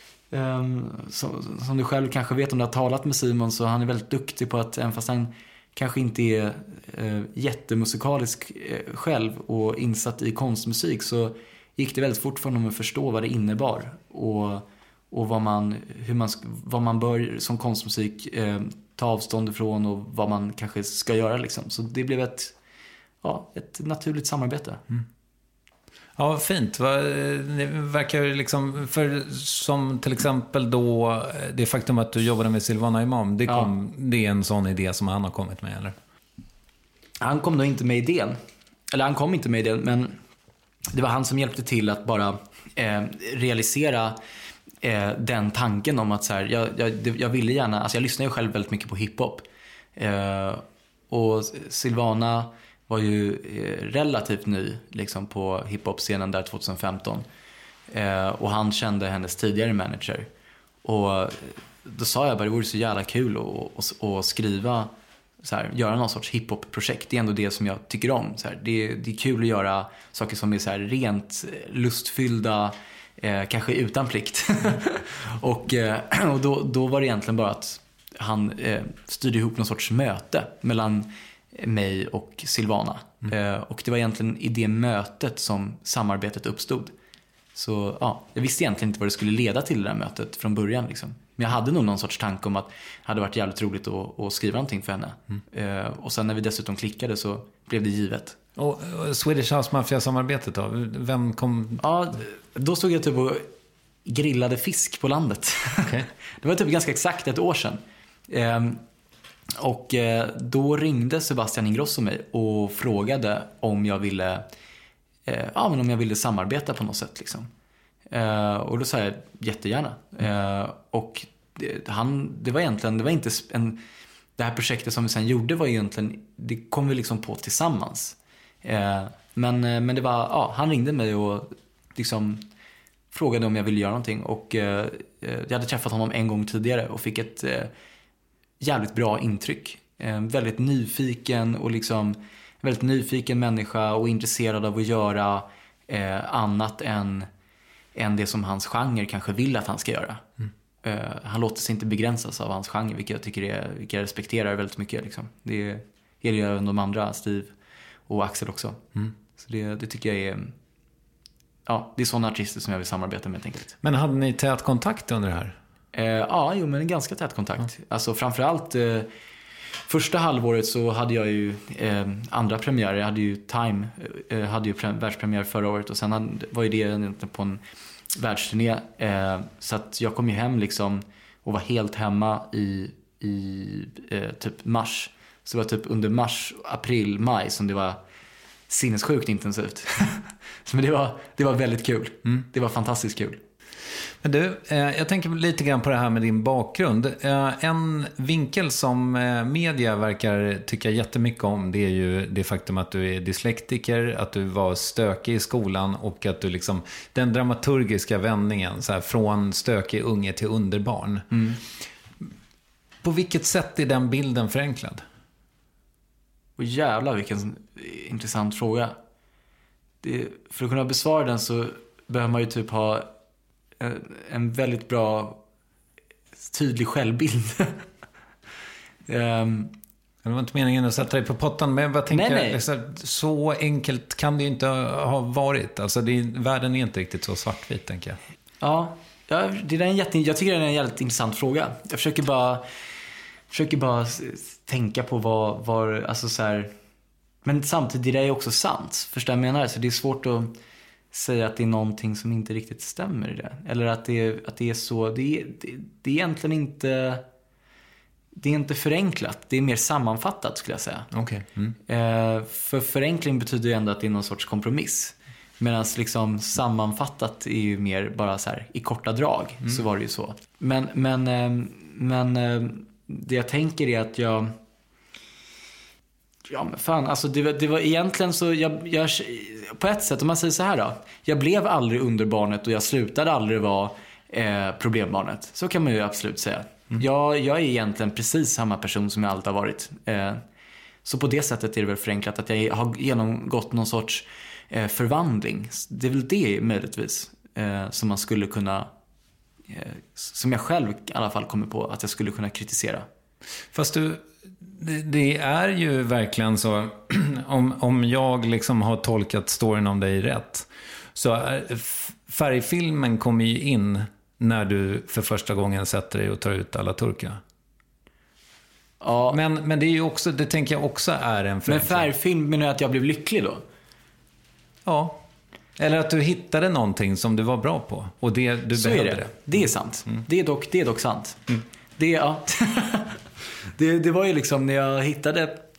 som du själv kanske vet om du har talat med Simon, så han är väldigt duktig på att, även fast han kanske inte är jättemusikalisk själv och insatt i konstmusik, så gick det väldigt fort för honom att förstå vad det innebar och vad man bör som konstmusik ta avstånd ifrån och vad man kanske ska göra liksom. Så det blev ett naturligt samarbete. Ja, fint. Det verkar liksom, för som till exempel då det faktum att du jobbade med Silvana Imam, det är en sån idé som han har kommit med, eller? han kom nog inte med idén. Eller han kom inte med idén, men det var han som hjälpte till att bara realisera den tanken om att så här, jag ville gärna, alltså jag lyssnar ju själv väldigt mycket på hiphop. Och Silvana var ju relativt ny liksom på hiphop-scenen där 2015. Och han kände hennes tidigare manager. Och då sa jag bara, det vore så jävla kul att skriva så här, göra någon sorts hiphop-projekt. Det är ändå det som jag tycker om. Så här, det är kul att göra saker som är så här rent lustfyllda, kanske utan plikt. och då var det egentligen bara att han styrde ihop någon sorts möte mellan mig och Silvana. Och det var egentligen i det mötet som samarbetet uppstod. Så ja, jag visste egentligen inte vad det skulle leda till det där mötet från början liksom. Men jag hade nog någon sorts tanke om att det hade varit jävligt roligt att skriva någonting för henne. Och sen när vi dessutom klickade så blev det givet. Och Swedish House Mafia-samarbetet då? Vem kom? Ja, då stod jag typ och grillade fisk på landet. Okay. Det var typ ganska exakt ett år sedan. Och då ringde Sebastian Ingrosso mig och frågade om jag ville samarbeta på något sätt liksom. Och då sa jag jättegärna. Och det här projektet som vi sen gjorde var egentligen, det kom vi liksom på tillsammans. Men det var, han ringde mig och liksom frågade om jag ville göra någonting. Och jag hade träffat honom en gång tidigare och fick ett jävligt bra intryck. Väldigt nyfiken och liksom väldigt nyfiken människa och intresserad av att göra annat än det som hans genre kanske vill att han ska göra. Han låter sig inte begränsas av hans genre, vilket jag respekterar väldigt mycket liksom. Det gäller ju även de andra, Steve och Axel också. Så det tycker jag är, ja, det är sådana artister som jag vill samarbeta med, helt enkelt. Men hade ni tät kontakt under det här? Men en ganska tät kontakt. Alltså framförallt första halvåret så hade jag ju andra premiärer. Jag hade ju Time, hade ju världspremiär förra året. Och sen var ju det på en världsturné. Så att jag kom ju hem liksom och var helt hemma i typ mars. Så det var typ under mars, april, maj som det var sinnessjukt intensivt. Men det var väldigt kul. Det var fantastiskt kul. Men du, jag tänker lite grann på det här med din bakgrund. En vinkel som media verkar tycka jättemycket om, det är ju det faktum att du är dyslektiker, att du var stökig i skolan och att du liksom, den dramaturgiska vändningen så här, från stökig unge till underbarn. På vilket sätt är den bilden förenklad? Och jävlar vilken intressant fråga. För att kunna besvara den så behöver man ju typ ha en väldigt bra tydlig självbild. Det var inte meningen att sätta dig på pottan, men jag tänker, nej. Liksom, så enkelt kan det ju inte ha varit. Alltså världen är inte riktigt så svartvit, tänker jag. Ja, jag tycker det är en jävligt intressant fråga. Jag försöker bara tänka på vad alltså så här, men samtidigt är det också sant. Förstår jag menar? Så det är svårt att säga att det är någonting som inte riktigt stämmer i det. Eller att det är så. Det är egentligen inte. Det är inte förenklat. Det är mer sammanfattat, skulle jag säga. Okay. För förenkling betyder ju ändå att det är någon sorts kompromiss. Medan liksom sammanfattat är ju mer bara så här i korta drag. Så var det ju så. Men det jag tänker är att jag... Ja men fan, alltså det var egentligen så jag på ett sätt, om man säger så här då, jag blev aldrig underbarnet och jag slutade aldrig vara problembarnet. Så kan man ju absolut säga. Jag är egentligen precis samma person som jag alltid har varit. Så på det sättet är det väl förenklat att jag har genomgått någon sorts förvandling. Det är väl det möjligtvis som man skulle kunna, som jag själv i alla fall kommer på att jag skulle kunna kritisera. Fast det är ju verkligen så, om jag liksom har tolkat storyn om dig rätt, så färgfilmen kommer ju in när du för första gången sätter dig och tar ut alla turkar. Ja. Men det är ju också, det tänker jag också är en förenkling. Men färgfilm, menar jag att jag blev lycklig då? Ja. Eller att du hittade någonting som du var bra på och du behövde det. Det är sant. Det är dock sant. Det var ju liksom när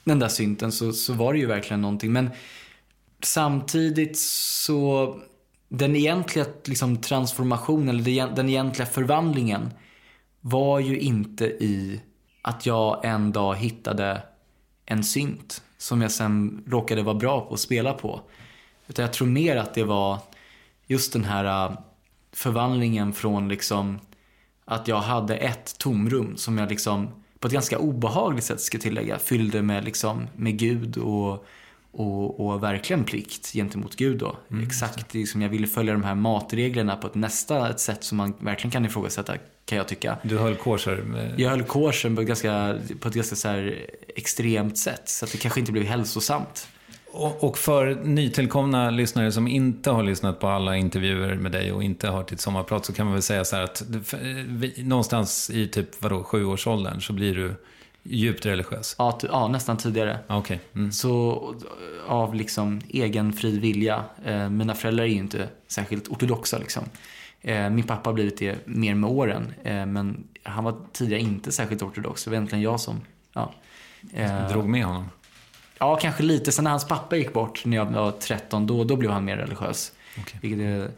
den där synten så var det ju verkligen någonting. Men samtidigt så den egentliga liksom transformationen eller den egentliga förvandlingen var ju inte i att jag en dag hittade en synt som jag sen råkade vara bra på att spela på. Utan jag tror mer att det var just den här förvandlingen från liksom att jag hade ett tomrum som jag liksom på ett ganska obehagligt sätt, ska tillägga, fyllde med liksom med Gud och verkligen plikt gentemot Gud då. Exakt liksom jag ville följa de här matreglerna på ett sätt som man verkligen kan ifrågasätta, kan jag tycka. Du höll korser? Jag höll korsen på ett ganska så här extremt sätt, så att det kanske inte blev hälsosamt. Och för nytillkomna lyssnare som inte har lyssnat på alla intervjuer med dig och inte har ditt sommarprat, så kan man väl säga så här att någonstans i typ 7-årsåldern så blir du djupt religiös. Ja, nästan tidigare. Okay. Så av liksom egen fri vilja. Mina föräldrar är ju inte särskilt ortodoxa liksom. Min pappa har blivit det mer med åren, men han var tidigare inte särskilt ortodox. Det var egentligen jag som drog med honom. Ja, kanske lite. Sen när hans pappa gick bort när jag var 13, då blev han mer religiös. Okay.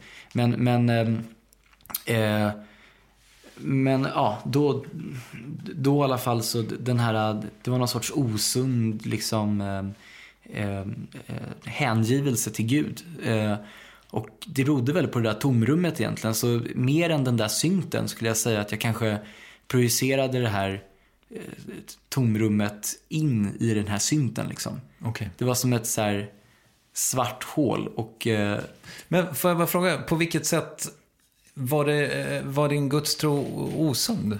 Men ja, då i alla fall så den här, det var någon sorts osund liksom hängivelse till Gud. Och det berodde väl på det där tomrummet egentligen. Så mer än den där synten skulle jag säga att jag kanske projicerade det här tomrummet in i den här synten liksom. Okay. Det var som ett så här svart hål och Men får jag bara fråga, på vilket sätt var din gudstro osund?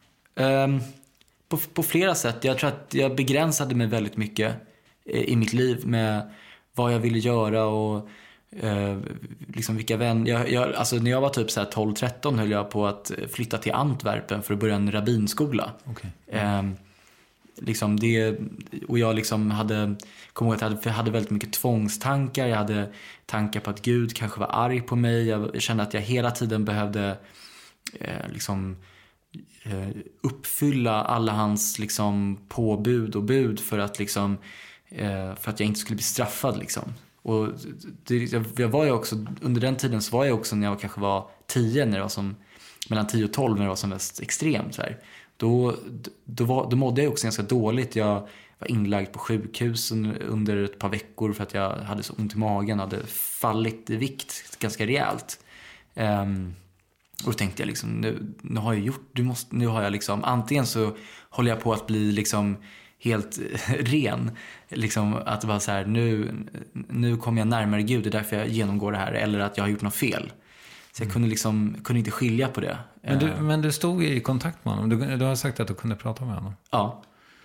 På flera sätt. Jag tror att jag begränsade mig väldigt mycket i mitt liv med vad jag ville göra och liksom vilka vänner. Alltså när jag var typ så här 12-13 höll jag på att flytta till Antwerpen för att börja en rabbinskola. Okay. Liksom det, och jag liksom kom ihåg att jag hade väldigt mycket tvångstankar. Jag hade tankar på att Gud kanske var arg på mig. Jag kände att jag hela tiden behövde uppfylla alla hans liksom påbud och bud för att liksom för att jag inte skulle bli straffad liksom. Och jag var ju också under den tiden, så var jag också när jag kanske var 10, när det var som mellan 10 och 12, när det var som mest extremt så här. Då mådde jag också ganska dåligt. Jag var inlagd på sjukhus under ett par veckor för att jag hade så ont i magen, hade fallit i vikt ganska rejält. Och då tänkte jag liksom, nu har jag gjort, nu har jag liksom, antingen så håller jag på att bli liksom helt ren, liksom att det var så här, nu kommer jag närmare Gud, det är därför jag genomgår det här, eller att jag har gjort något fel. Så jag kunde inte skilja på det. Men du stod i kontakt med honom. Du har sagt att du kunde prata med honom. Ja.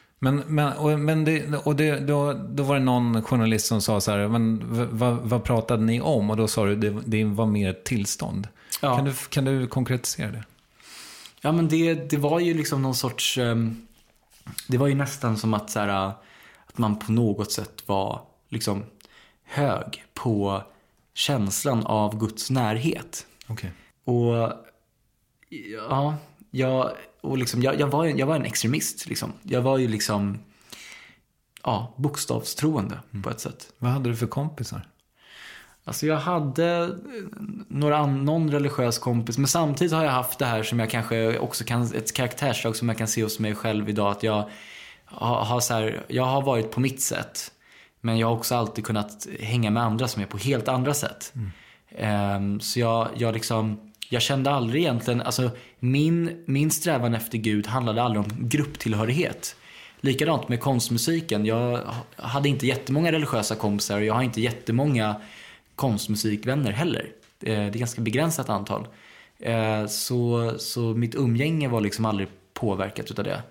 Då var det någon journalist som sa så här, men vad pratade ni om? Och då sa du det var mer ett tillstånd. Ja. Kan du konkretisera det? Ja, men det var ju liksom någon sorts det var ju nästan som att så här, att man på något sätt var liksom hög på känslan av Guds närhet. Okay. Och ja, jag var en extremist liksom. Jag var ju liksom bokstavstroende på ett sätt. Vad hade du för kompisar? Alltså jag hade någon religiös kompis, men samtidigt har jag haft det här som jag kanske också ett karaktärsdrag som jag kan se hos mig själv idag, att jag har varit på mitt sätt, men jag har också alltid kunnat hänga med andra som är på helt andra sätt. Så jag kände aldrig egentligen, alltså min strävan efter Gud handlade aldrig om grupptillhörighet. Likadant med konstmusiken. Jag hade inte jättemånga religiösa kompisar och jag har inte jättemånga konstmusikvänner heller. Det är ganska begränsat antal. Så mitt umgänge var liksom aldrig påverkat utav det.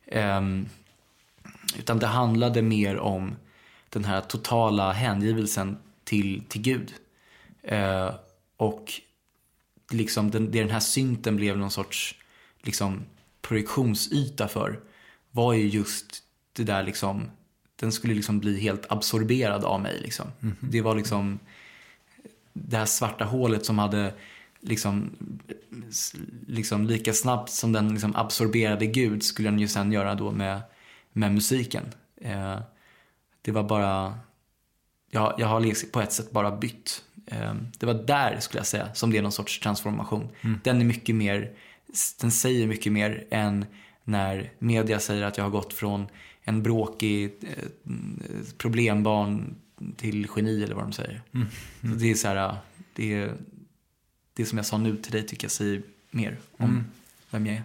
Utan det handlade mer om den här totala hängivelsen till Gud. Och liksom den här synten blev någon sorts liksom projektionsyta för, var ju just det där liksom, den skulle liksom bli helt absorberad av mig liksom. Det var liksom det här svarta hålet som hade liksom lika snabbt som den liksom absorberade Gud, skulle den ju sen göra då med musiken. Det var bara... Jag har på ett sätt bara bytt. Det var där, skulle jag säga, som det är någon sorts transformation. Den är mycket mer... Den säger mycket mer än när media säger att jag har gått från en bråkig problembarn till geni, eller vad de säger. Så det är så här... Det som jag sa nu till dig tycker jag säger mer om vem jag är.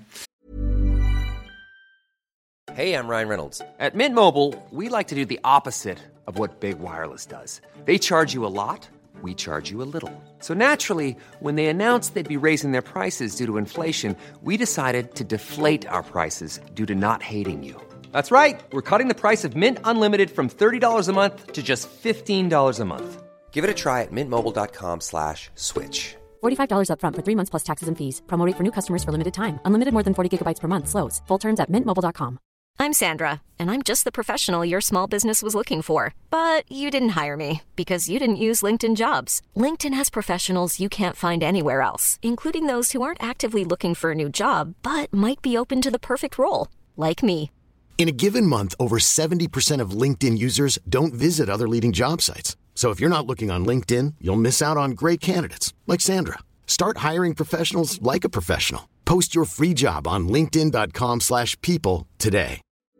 Hey, I'm Ryan Reynolds. At Mint Mobile, we like to do the opposite of what Big Wireless does. They charge you a lot, we charge you a little. So naturally, when they announced they'd be raising their prices due to inflation, we decided to deflate our prices due to not hating you. That's right. We're cutting the price of Mint Unlimited from $30 a month to just $15 a month. Give it a try at mintmobile.com/switch. $45 up front for 3 months plus taxes and fees. Promo rate for new customers for limited time. Unlimited more than 40 gigabytes per month. Slows full terms at mintmobile.com. I'm Sandra, and I'm just the professional your small business was looking for. But you didn't hire me because you didn't use LinkedIn Jobs. LinkedIn has professionals you can't find anywhere else, including those who aren't actively looking for a new job, but might be open to the perfect role, like me. In a given month, over 70% of LinkedIn users don't visit other leading job sites. So if you're not looking on LinkedIn, you'll miss out on great candidates like Sandra. Start hiring professionals like a professional. Post your free job on linkedin.com/people today.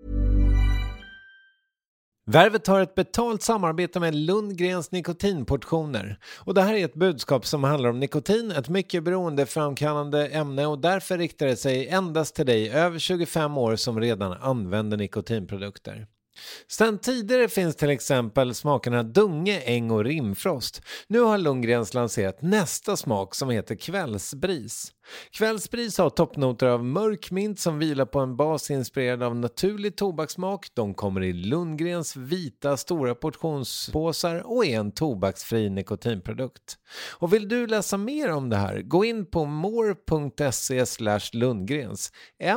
Värvet har ett betalt samarbete med Lundgrens nikotinportioner. Och det här är ett budskap som handlar om nikotin, ett mycket beroendeframkallande ämne, och därför riktar det sig endast till dig över 25 år som redan använder nikotinprodukter. Sedan tidigare finns till exempel smakerna Dunge, Äng och Rimfrost. Nu har Lundgrens lanserat nästa smak som heter Kvällsbris. Kvällsbris har toppnoter av mörk mint som vilar på en bas inspirerad av naturlig tobakssmak. De kommer i Lundgrens vita stora portionspåsar och är en tobaksfri nikotinprodukt. Och vill du läsa mer om det här, gå in på more.se/Lundgrens.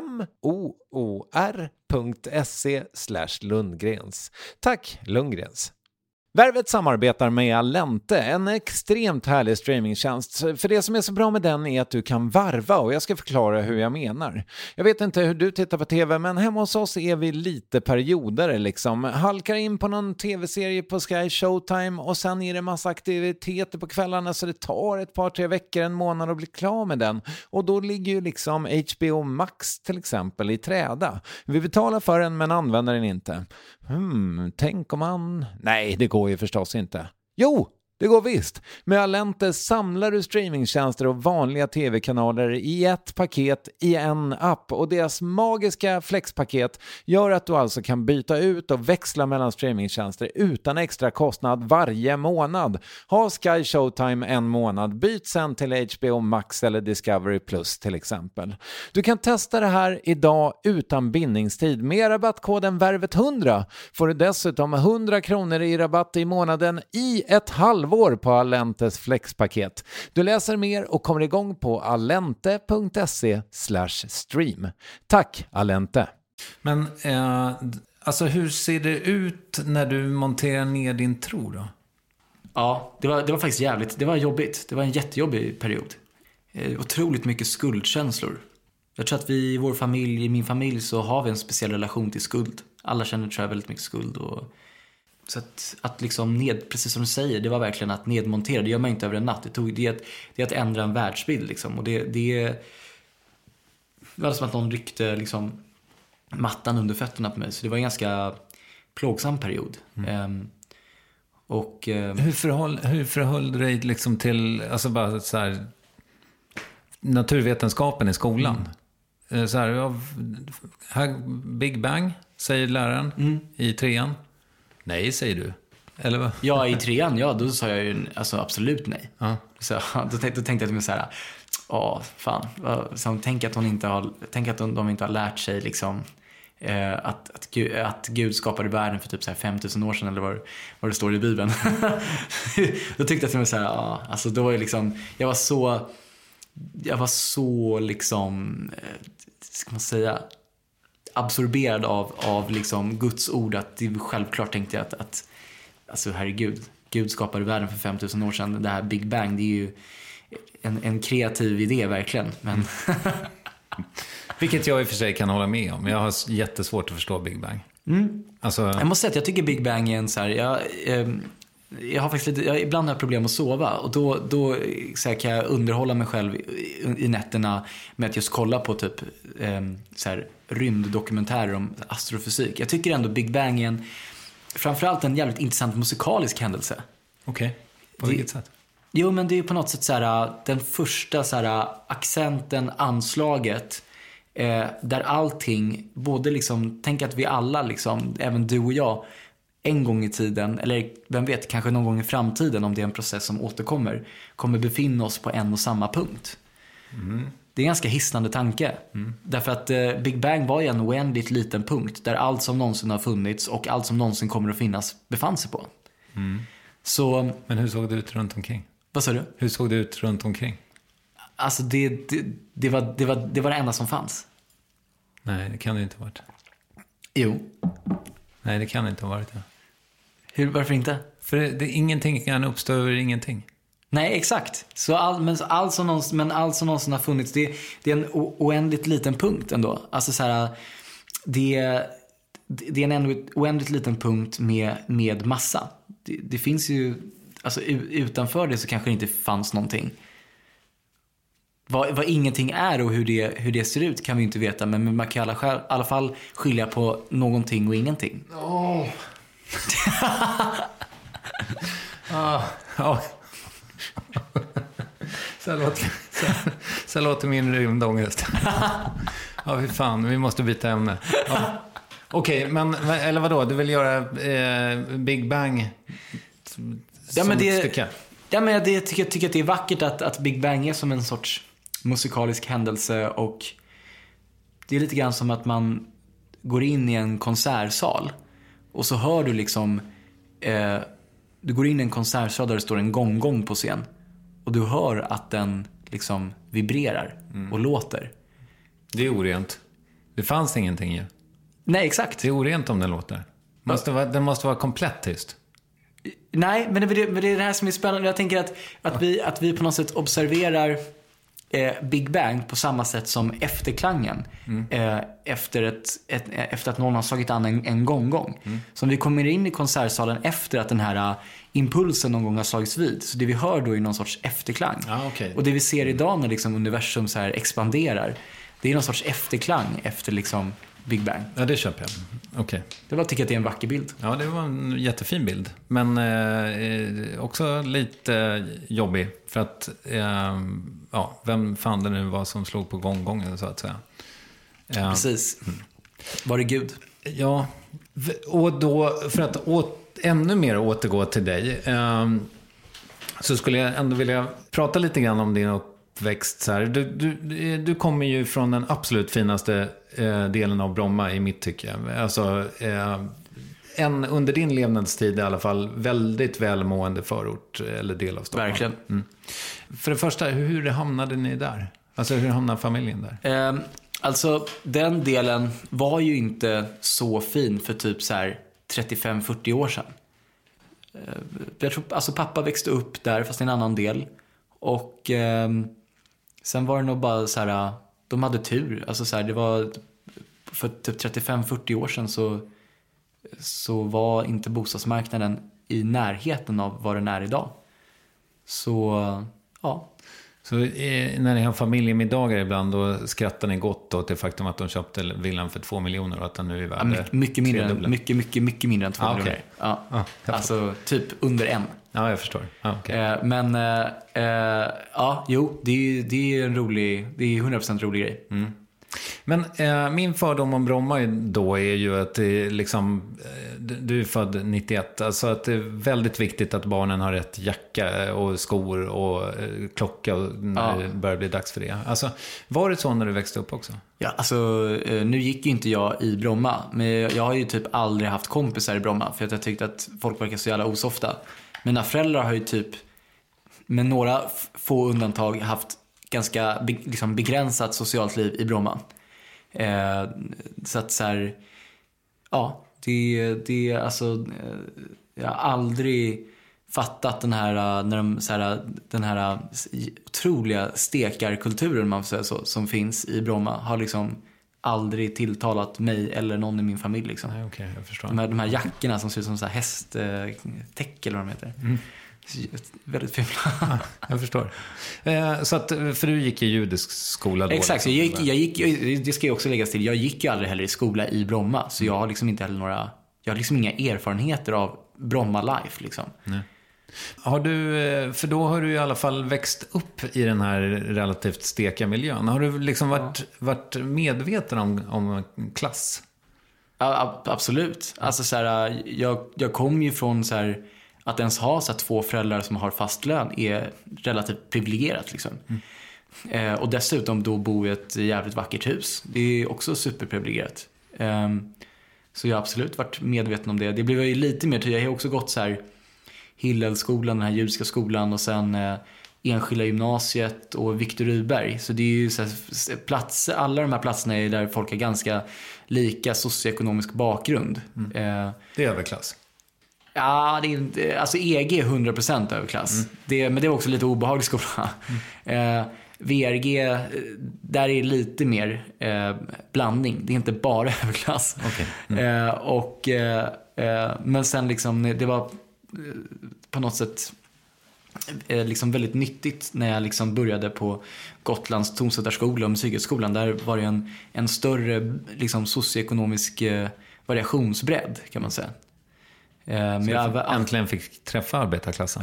moor.se/Lundgrens. Tack Lundgrens. Värvet samarbetar med Allente, en extremt härlig streamingtjänst. För det som är så bra med den är att du kan varva, och jag ska förklara hur jag menar. Jag vet inte hur du tittar på tv, men hemma hos oss är vi lite perioder liksom. Halkar in på någon tv-serie på Sky Showtime och sen är det massa aktiviteter på kvällarna, så det tar ett par, 3 veckor, en månad att bli klar med den. Och då ligger ju liksom HBO Max till exempel i träda. Vi betalar för den men använder den inte. Tänk om man... Nej, det går ju förstås inte. Jo, det går visst. Med Allente samlar du streamingtjänster och vanliga tv-kanaler i ett paket i en app, och deras magiska flexpaket gör att du alltså kan byta ut och växla mellan streamingtjänster utan extra kostnad varje månad. Ha Sky Showtime en månad, byt sen till HBO Max eller Discovery Plus till exempel. Du kan testa det här idag utan bindningstid. Med rabattkoden VÄRVET100 får du dessutom 100 kronor i rabatt i månaden i ett halvår på Allentes flexpaket. Du läser mer och kommer igång på allente.se/stream. Tack Allente. Men alltså hur ser det ut när du monterar ner din tro då? Ja, det var faktiskt jävligt. Det var jobbigt. Det var en jättejobbig period. Otroligt mycket skuldkänslor. Jag tror att i min familj så har vi en speciell relation till skuld. Alla känner, tror jag, väldigt mycket skuld. Och så att liksom precis som du säger, det var verkligen att nedmontera. Det gör man inte över en natt. Det är att ändra en världsbild liksom. Och det var som att någon ryckte liksom mattan under fötterna på mig. Så det var en ganska plågsam period. Hur förhöll du dig liksom till, alltså bara så här, naturvetenskapen i skolan? Så här, Big Bang säger läraren i 3:an. Nej, säger du. Eller vad? Ja, i 3:an, ja, då sa jag ju alltså absolut nej. Så då tänkte jag till mig så här, fan. Tänk att de inte har lärt sig liksom att Gud skapade världen för typ så här 5000 år sedan, eller vad det står i Bibeln. Då tyckte jag till mig så här, alltså då var jag liksom, jag var så liksom, ska man säga, absorberad av liksom Guds ord, att det självklart tänkte jag att alltså herregud, Gud skapade världen för 5000 år sedan. Det här Big Bang, det är ju en kreativ idé verkligen, men Vilket jag i och för sig kan hålla med om. Jag har jättesvårt att förstå Big Bang. Alltså... Jag måste säga att jag tycker Big Bang är en så här... Jag har faktiskt ibland har jag problem att sova. Och då så här, kan jag underhålla mig själv i nätterna med att just kolla på typ så här, rymddokumentärer om astrofysik. Jag tycker ändå Big Bang är framförallt en jävligt intressant musikalisk händelse. Okej. På vilket sätt? Jo, men det är på något sätt så här, den första så här, accenten, anslaget, där allting, både liksom, tänk att vi alla liksom, även du och jag, en gång i tiden, eller vem vet, kanske någon gång i framtiden, om det är en process som återkommer, kommer befinna oss på en och samma punkt. Det är en ganska hisnande tanke. Därför att Big Bang var ju en oändligt liten punkt där allt som någonsin har funnits och allt som någonsin kommer att finnas befann sig på. Så, men hur såg det ut runt omkring? Vad sa du? Hur såg det ut runt omkring? Alltså det var det enda som fanns. Nej, det kan det inte ha varit. Jo. Nej, det kan inte ha varit det. Varför inte? För ingenting kan uppstå över ingenting. Nej, exakt. Så allt som någonsin har funnits, det är en oändligt liten punkt ändå. Alltså så här, det är en oändligt liten punkt med massa. Det finns ju, alltså utanför det så kanske det inte fanns någonting. Vad ingenting är och hur det ser ut kan vi inte veta, men man kan i alla fall skilja på någonting och ingenting. Så låter min rymdångest. Ja, fy fan, vi måste byta ämne. Ja. Okej, men eller vadå? Du vill göra Big Bang som stycke? Ja, men jag tycker att det är vackert att Big Bang är som en sorts musikalisk händelse, och det är lite grann som att man går in i en konsertsal och så hör du liksom du går in i en konsertsal där det står en gong på scen och du hör att den liksom vibrerar och låter. Det är orent. Det fanns ingenting ju. Nej, exakt. Det är orent om den låter. Den måste vara komplett tyst. Nej, men det är det här som är spännande. Jag tänker att vi på något sätt observerar Big Bang på samma sätt som efterklangen efter att någon har slagit an en gong. Så om vi kommer in i konsertsalen efter att den här impulsen någon gång har slagits vid, så det vi hör då är någon sorts efterklang. Okay. Och det vi ser idag när liksom universum så här expanderar, det är någon sorts efterklang efter liksom Big Bang. Ja, det köper jag. Okay. Det var, tycker jag att det är en vacker bild. Ja, det var en jättefin bild. Men också lite jobbig. För att, vem fan det nu var som slog på gången så att säga. Precis. Var det Gud? Ja, och då för att ännu mer återgå till dig, så skulle jag ändå vilja prata lite grann om din uppväxt. Så här. Du kommer ju från den absolut finaste delen av Bromma i mitt tycke. Alltså under din levnadstid i alla fall väldigt välmående förort eller del av Stockholm. Verkligen. För det första, hur hamnade ni där? Alltså hur hamnade familjen där? Alltså den delen var ju inte så fin för typ så här 35-40 år sedan. Jag tror, alltså pappa växte upp där fast i en annan del. Och sen var det nog bara så här, de hade tur. Alltså så här, det var för typ 35-40 år sedan så var inte bostadsmarknaden i närheten av vad den är idag. Så ja. Så när ni har familjemiddagar ibland, då skrattar ni gott åt det faktum att de köpte villan för 2 miljoner och att den nu är värd mycket mindre än 2 miljoner. Okay. Ja. Alltså typ under 1. Ja, jag förstår. Okay. Men det är en rolig, det är 100% rolig grej. Men min fördom om Bromma då är ju att det liksom, du är född 91, alltså att det är väldigt viktigt att barnen har rätt jacka och skor och klocka när det börjar bli dags för det. Alltså, var det så när du växte upp också? Ja, alltså nu gick ju inte jag i Bromma, men jag har ju typ aldrig haft kompisar i Bromma för att jag tyckte att folk verkar så jävla osofta. Mina föräldrar har ju typ med några få undantag haft ganska liksom begränsat socialt liv i Bromma. Så att så här, ja, det alltså jag har aldrig fattat den här, när de, så här, den här otroliga stekarkulturen man får säga så, som finns i Bromma har liksom aldrig tilltalat mig eller någon i min familj liksom. Nej, okej, jag förstår. De här jackorna som ser ut som så här hästtäck eller vad de heter. Väldigt fula. Jag förstår. Så att, för du gick i judisk skola då? Exakt, liksom. jag gick, det ska ju också läggas till. Jag gick ju aldrig heller i skola i Bromma. Så jag har liksom inte heller jag har liksom inga erfarenheter av Bromma life liksom. Nej. Har du, för då har du i alla fall växt upp i den här relativt steka miljön. Har du liksom varit medveten om klass? Ja, absolut. Alltså så här, jag kom ju från så här, att ens ha så här, 2 föräldrar som har fast lön är relativt privilegierat liksom. Och dessutom då bo i ett jävligt vackert hus. Det är också superprivilegierat. Så jag har absolut varit medveten om det. Det blev ju lite mer tydligt. Jag har också gått så här Hillelskolan, den här judiska skolan, och sen Enskilda gymnasiet och Viktor Rydberg. Så det är ju så här, platser, alla de här platserna är där folk har ganska lika socioekonomisk bakgrund. Det är överklass. Ja, det är inte, alltså EG är 100% överklass. Men det var också lite obehaglig skola. VRG, där är lite mer blandning. Det är inte bara överklass. Okay. Men sen liksom, det var på något sätt liksom väldigt nyttigt när jag liksom började på Gotlands Tonsättarskola och Musikhögskolan. Där var det en större liksom socioekonomisk variationsbredd kan man säga. Men jag äntligen fick träffa arbetarklassen.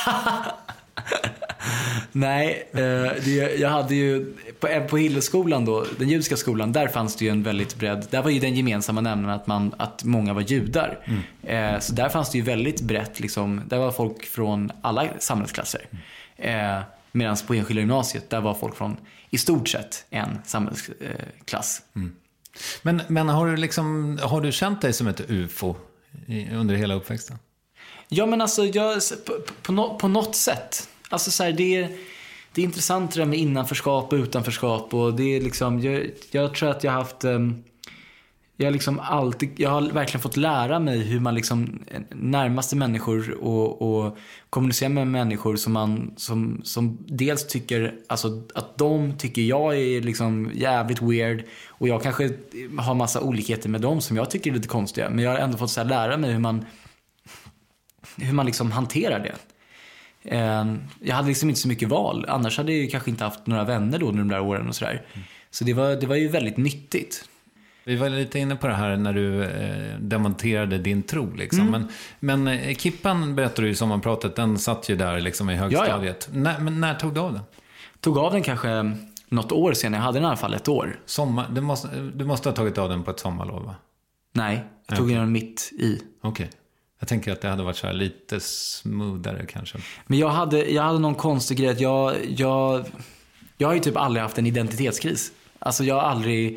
Nej, jag hade ju på Hillelskolan då, den judiska skolan, där fanns det ju en väldigt bredd. Där var ju den gemensamma nämnaren att många var judar. Så där fanns det ju väldigt brett liksom, där var folk från alla samhällsklasser. Medan på Enskilda gymnasiet, där var folk från i stort sett en samhällsklass. Men har du känt dig som ett UFO under hela uppväxten? Ja, men alltså på något sätt. Alltså så här, det är intressant det där med innanförskap och utanförskap, och det är liksom, jag tror att jag har haft jag har verkligen fått lära mig hur man liksom närmaste människor och kommunicera med människor som dels tycker, alltså att de tycker jag är liksom jävligt weird, och jag kanske har massa olikheter med dem som jag tycker är lite konstiga, men jag har ändå fått så här lära mig hur man liksom hanterar det. Jag hade liksom inte så mycket val. Annars hade jag kanske inte haft några vänner då under de där åren och sådär. Så det var ju väldigt nyttigt. Vi var lite inne på det här när du demonterade din tro liksom. Men kippan berättade du ju som man pratat, den satt ju där liksom i högstadiet. Ja. När tog du av den? Tog av den kanske något år sen. Jag hade den i alla fall ett år. Du måste ha tagit av den på ett sommarlov, va? Nej, jag tog den mitt i. Okej. Jag tänker att det hade varit så här lite smoothare kanske. Men jag hade någon konstig grej att jag har ju typ aldrig haft en identitetskris. Alltså jag har aldrig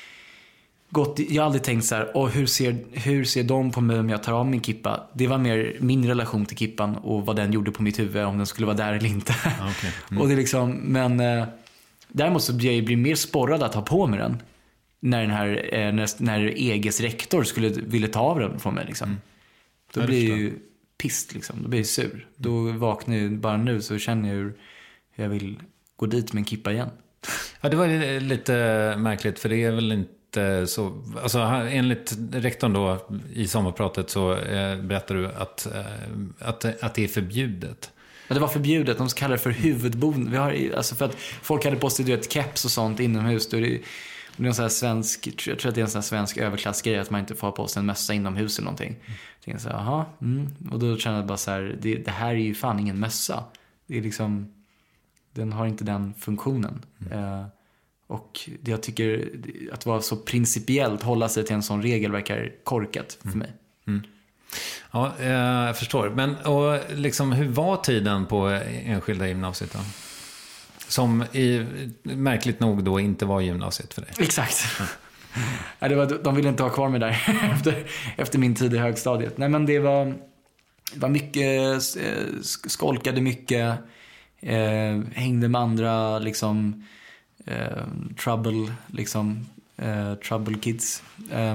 tänkt så här, hur ser de på mig om jag tar av min kippa? Det var mer min relation till kippan och vad den gjorde på mitt huvud, om den skulle vara där eller inte. Okay. Och det är liksom, men däremot så blir jag mer sporrad att ha på mig den när EGs rektor ville ta av den från mig liksom. Då blir jag ju pist liksom. Då blir jag sur. Då vaknar jag bara nu, så känner jag hur jag vill gå dit med en kippa igen. Ja, det var lite märkligt, för det är väl inte så... Alltså enligt rektorn då i sommarpratet så berättar du att det är förbjudet. Ja, det var förbjudet. De kallar det för huvudbon. Alltså för att folk hade på sig keps och sånt inomhus. Det är en sån här svensk, jag tror att det är en sån här svensk överklassgrej att man inte får ha på sig en mössa inomhus eller någonting. Jag så här, och då känner jag bara så här, det här är ju fan ingen mössa. Det är liksom, den har inte den funktionen. Och jag tycker att vara så principiellt hålla sig till en sån regel verkar korkat för mig. Ja, jag förstår. Men och liksom, hur var tiden på Enskilda gymnasiet då? Som märkligt nog då inte var gymnasiet för dig. Exakt. Ja, de ville inte ha kvar mig där efter min tid i högstadiet. Nej, men det var mycket, skolkade mycket, hängde med andra liksom trouble kids.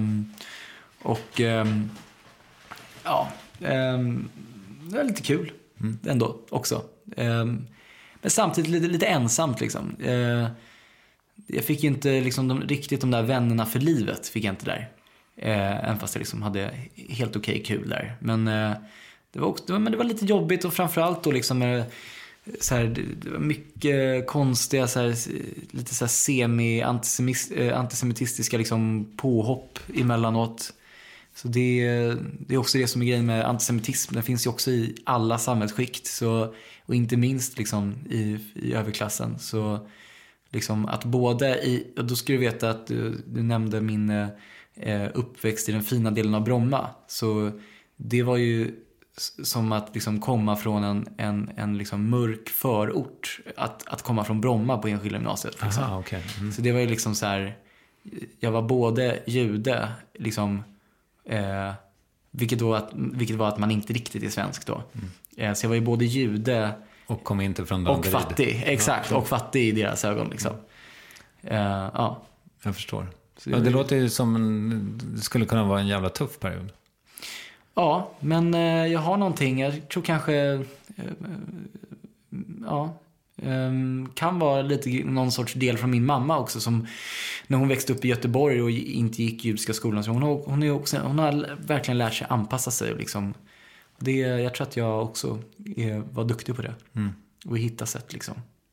Det var lite kul. ändå också. Men samtidigt lite ensamt liksom. Jag fick inte liksom riktigt de där vännerna för livet, fick jag inte där. Även fast jag liksom hade helt okej kul där. Men det var lite jobbigt, och framförallt då liksom så här, det var mycket konstiga så här, lite så här semi-antisemitistiska liksom påhopp emellanåt. Så det är också det som är grejen med antisemitism. Den finns ju också i alla samhällsskikt, så, och inte minst liksom i överklassen. Så liksom att både och då ska du veta att du nämnde min uppväxt i den fina delen av Bromma. Så det var ju som att liksom komma från en liksom mörk förort, att komma från Bromma på enskilda gymnasiet liksom. Aha, okay. Så det var ju liksom så här, jag var både jude liksom, vilket var att man inte riktigt är svensk då. Så jag var ju både jude och kom inte från Danderyd. Och fattig, exakt, och fattig i deras ögon liksom. Ja. Jag förstår. Det låter ju som det skulle kunna vara en jävla tuff period. Ja, men jag har någonting, jag tror kanske kan vara lite någon sorts del från min mamma också, som när hon växte upp i Göteborg och inte gick i judiska skolan, så hon har verkligen lärt sig anpassa sig liksom. Jag tror att jag också var duktig på det. Och hitta sätt liksom.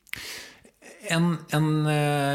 En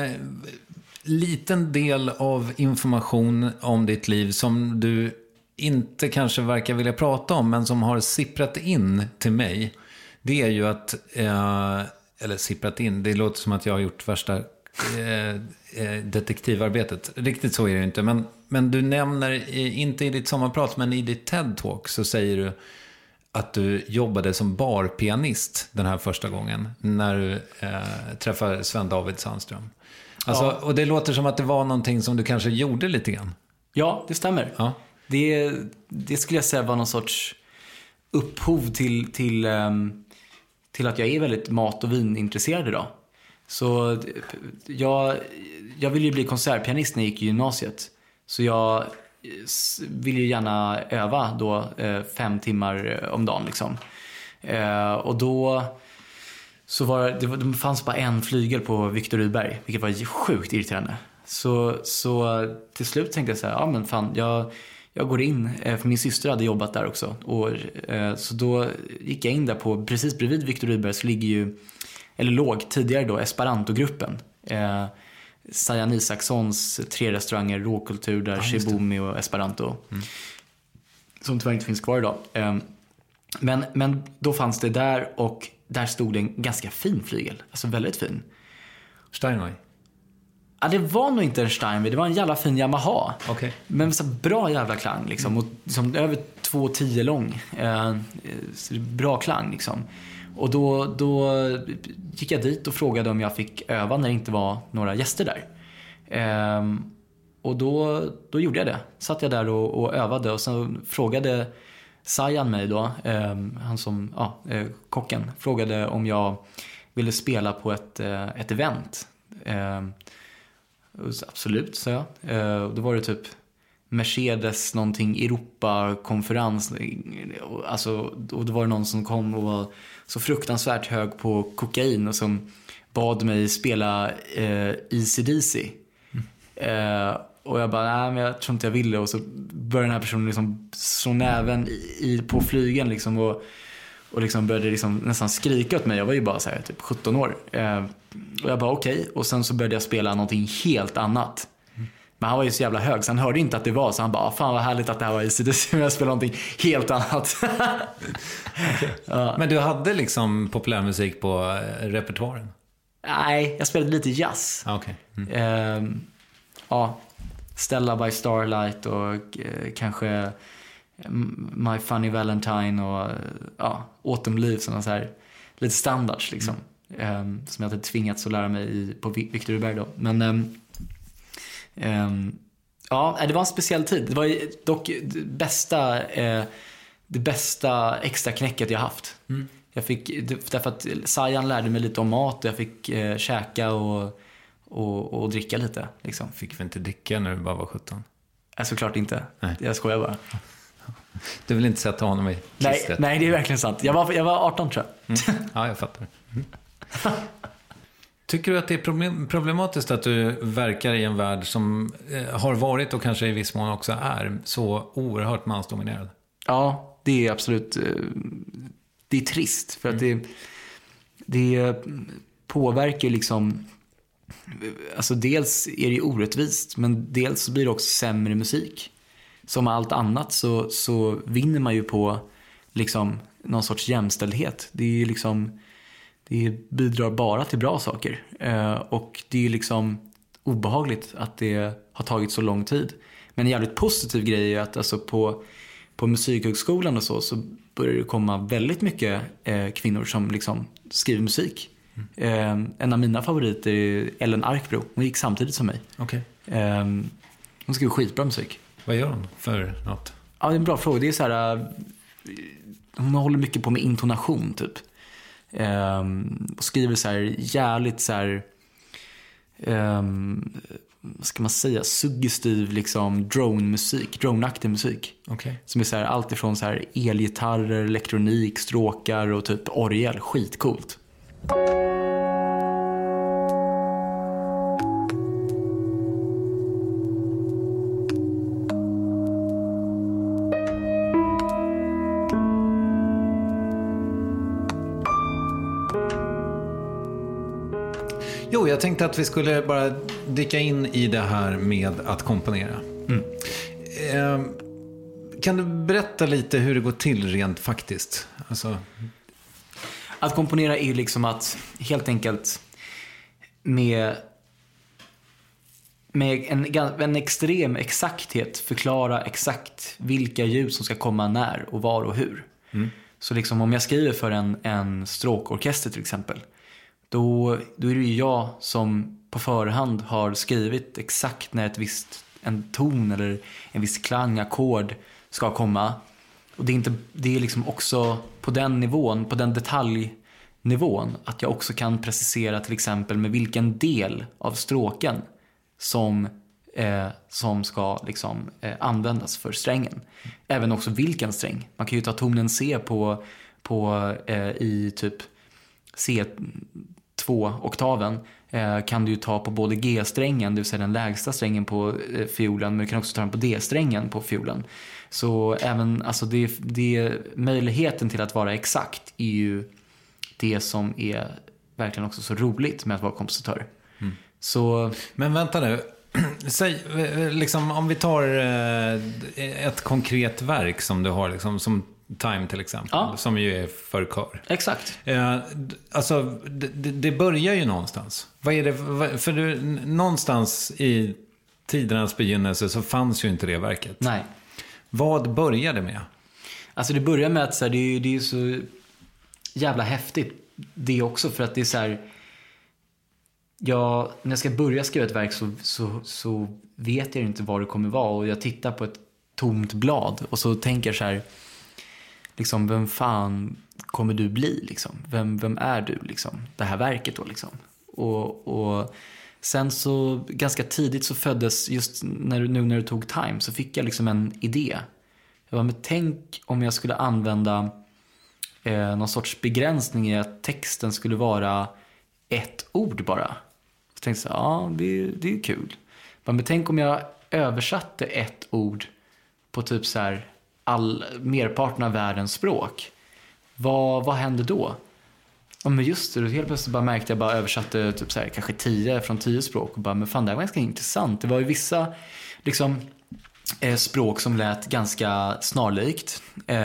liten del av information om ditt liv som du inte kanske verkar vilja prata om, men som har sipprat in till mig, det är ju att eller sipprat in, det låter som att jag har gjort värsta detektivarbetet. Riktigt så är det inte, men du nämner, inte i ditt sommarprat, men i ditt TED-talk så säger du att du jobbade som barpianist den här första gången när du träffade Sven David Sandström. Alltså, ja. Och det låter som att det var någonting som du kanske gjorde lite grann. Ja, det stämmer. Ja. Det skulle jag säga var någon sorts upphov till att jag är väldigt mat- och vinintresserad idag. Så jag ville ju bli konsertpianist när jag gick i gymnasiet. Så jag ville ju gärna öva då 5 timmar om dagen liksom. Och då så det fanns bara en flygel på Viktor Rydberg, vilket var sjukt irriterande. Så till slut tänkte jag så här, ja men fan, jag går in, för min syster hade jobbat där också. Och så då gick jag in där på, precis bredvid Viktor Rydberg så låg tidigare då Esperanto-gruppen. Sajan Isakssons 3 restauranger, råkultur där, Shibumi och Esperanto. Som tyvärr inte finns kvar idag. Men då fanns det där, och där stod det en ganska fin flygel. Alltså väldigt fin. Steinway? Ja, det var nog inte en Steinway. Det var en jävla fin Yamaha. Okay. Men så bra jävla klang liksom. Och liksom över 2,10 lång. Så det är bra klang liksom. Och då gick jag dit och frågade om jag fick öva när det inte var några gäster där. Och då gjorde jag det. Satt jag där och övade, och så frågade Sajan mig då, han som, kocken, frågade om jag ville spela på ett event. Absolut, sa jag. Då var det typ Mercedes någonting Europa-konferens. Alltså, och då var det någon som kom och var så fruktansvärt hög på kokain och som bad mig spela AC/DC. Och jag bara, nej men jag tror inte jag ville. Och så började den här personen liksom slå näven på flygen liksom, och liksom började liksom nästan skrika åt mig. Jag var ju bara så här, typ 17 år. Och jag bara okej. Och sen så började jag spela någonting helt annat. Men han var ju så jävla hög så han hörde inte att det var. Så han bara, fan vad härligt att det här var AC/DC. Men jag spelade någonting helt annat. Okay. Ja. Men du hade liksom populärmusik på repertoaren? Nej, jag spelade lite jazz. Okay. Stella by Starlight och kanske My Funny Valentine och Autumn Leaves, sådana så här lite standards liksom, som jag hade tvingats att lära mig på Viktor Rydberg då. Men det var en speciell tid. Det var dock det bästa extra knäcket jag haft. Jag fick, därför att Sajan lärde mig lite om mat, och jag fick käka och dricka lite liksom. Fick vi inte dricka när du bara var 17? Såklart inte. Nej. Jag skojar bara. Du vill inte sätta honom i klistret? Nej, det är verkligen sant. Jag var 18 tror jag. Ja, jag fattar. Tycker du att det är problematiskt att du verkar i en värld som har varit och kanske i viss mån också är så oerhört mansdominerad? Ja, det är absolut... Det är trist för att det påverkar liksom... Alltså dels är det orättvist, men dels blir det också sämre musik. Som allt annat så vinner man ju på liksom någon sorts jämställdhet. Det är liksom... Det bidrar bara till bra saker. Och det är liksom obehagligt att det har tagit så lång tid. Men en jävligt positiv grej är att alltså på musikhögskolan och så börjar det komma väldigt mycket kvinnor som liksom skriver musik. En av mina favoriter är Ellen Arkbro. Hon gick samtidigt som mig. Okay. Hon skriver skitbra musik. Vad gör hon för något? Ja, det är en bra fråga. Det är så här, hon håller mycket på med intonation typ. Och skriver så här jävligt så här vad ska man säga, suggestiv liksom droneaktig musik. Okay. Som är så här allt ifrån så här elgitarrer, elektronik, stråkar och typ orgel, skitcoolt. Jo, jag tänkte att vi skulle bara dyka in i det här med att komponera. Kan du berätta lite hur det går till rent faktiskt? Alltså... Att komponera är liksom att helt enkelt med en extrem exakthet förklara exakt vilka ljud som ska komma när och var och hur. Så liksom om jag skriver för en stråkorkester till exempel, då är det ju jag som på förhand har skrivit exakt när en ton eller en viss klang, ackord ska komma. Och det är liksom också på den nivån, på den detaljnivån, att jag också kan precisera till exempel med vilken del av stråken som ska liksom användas för strängen. Även också vilken sträng. Man kan ju ta tonen C på i typ C2-oktaven. Kan du ju ta på både G-strängen, det vill säga den lägsta strängen på fiolen, men du kan också ta den på D-strängen på fiolen. Så även, alltså det möjligheten till att vara exakt är ju det som är verkligen också så roligt med att vara kompositör. Så... Men vänta nu, säg, liksom, om vi tar ett konkret verk som du har, liksom, som Time till exempel, som ju är för kör. Exakt. Alltså, det börjar ju någonstans. Vad är det, för du, någonstans i tidernas begynnelse så fanns ju inte det verket. Nej. Vad började med? Alltså det börjar med att så här, det är så jävla häftigt det också, för att det är så här, när jag ska börja skriva ett verk så vet jag inte vad det kommer vara, och jag tittar på ett tomt blad och så tänker så här, liksom, vem fan kommer du bli liksom? Vem är du liksom? Det här verket då liksom. Och sen så ganska tidigt så föddes, just när du tog Time, så fick jag liksom en idé. Jag var med, tänk om jag skulle använda någon sorts begränsning i att texten skulle vara ett ord bara. Så tänkte jag, ja, det är kul. Men tänk om jag översatte ett ord på typ så här merparten av världens språk. Vad hände då? Ja, men just det, helt plötsligt bara märkte jag, bara översatte typ så här, kanske 10 från 10 språk, och bara, men fan, det var ganska intressant. Det var ju vissa liksom språk som lät ganska snarlikt,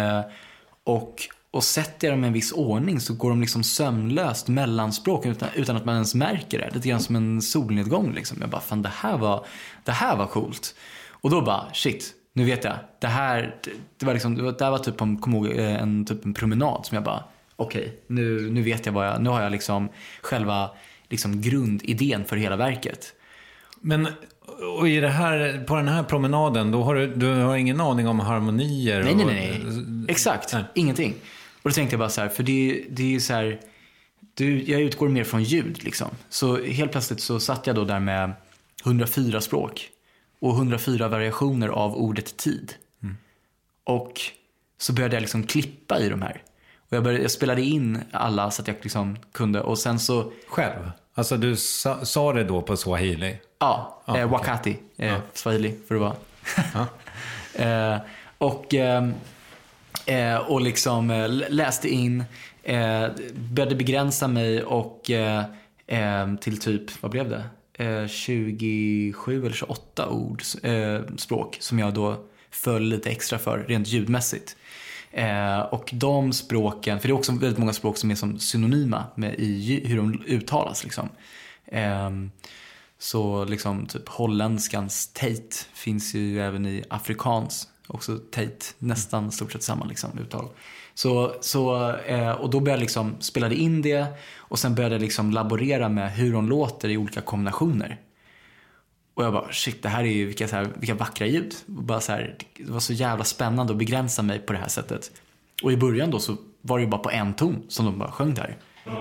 och sätter jag dem i en viss ordning så går de liksom sömlöst mellan språken utan att man ens märker det. Lite grann som en solnedgång liksom. Jag bara, fan, det här var coolt. Och då bara, shit, nu vet jag. Det var typ en promenad som jag bara, okej, nu vet jag nu har jag liksom själva liksom grundidén för hela verket. Men och på den här promenaden då du har ingen aning om harmonier? Nej. Exakt, nej. Ingenting. Och då tänkte jag bara så här, för det är så här, jag utgår mer från ljud liksom. Så helt plötsligt så satt jag då där med 104 språk och 104 variationer av ordet tid. Och så började jag liksom klippa i de här. Och jag spelade in alla så att jag liksom kunde. Och sen så... Själv? Alltså du sa det då på swahili? Ja, wakati. Swahili för att vara. Och liksom läste in, började begränsa mig och till typ, vad blev det? 27 eller 28 ord språk som jag då föll lite extra för rent ljudmässigt. Och de språken, för det är också väldigt många språk som är som synonyma med i hur de uttalas liksom. Så liksom typ holländskans Tate finns ju även i afrikans, också Tate, nästan stort sett samma liksom uttal. Och då började jag liksom spela in det och sen började jag liksom laborera med hur de låter i olika kombinationer. Och jag bara, shit, det här är ju vilka vackra ljud. Och bara så här, det var så jävla spännande att begränsa mig på det här sättet. Och i början då så var det ju bara på en ton som de bara sjöng där.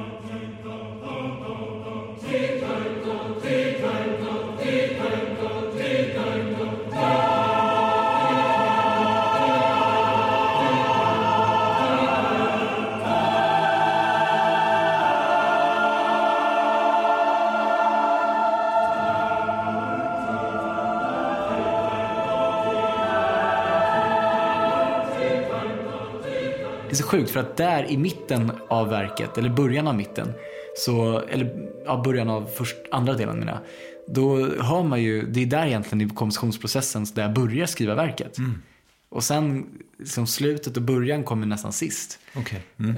Det är så sjukt för att där i mitten av verket, eller början av mitten, början av andra delen menar jag, då hör man ju, det är där egentligen i kompositionsprocessen där jag börjar skriva verket. Och sen liksom slutet och början kommer nästan sist. Okay.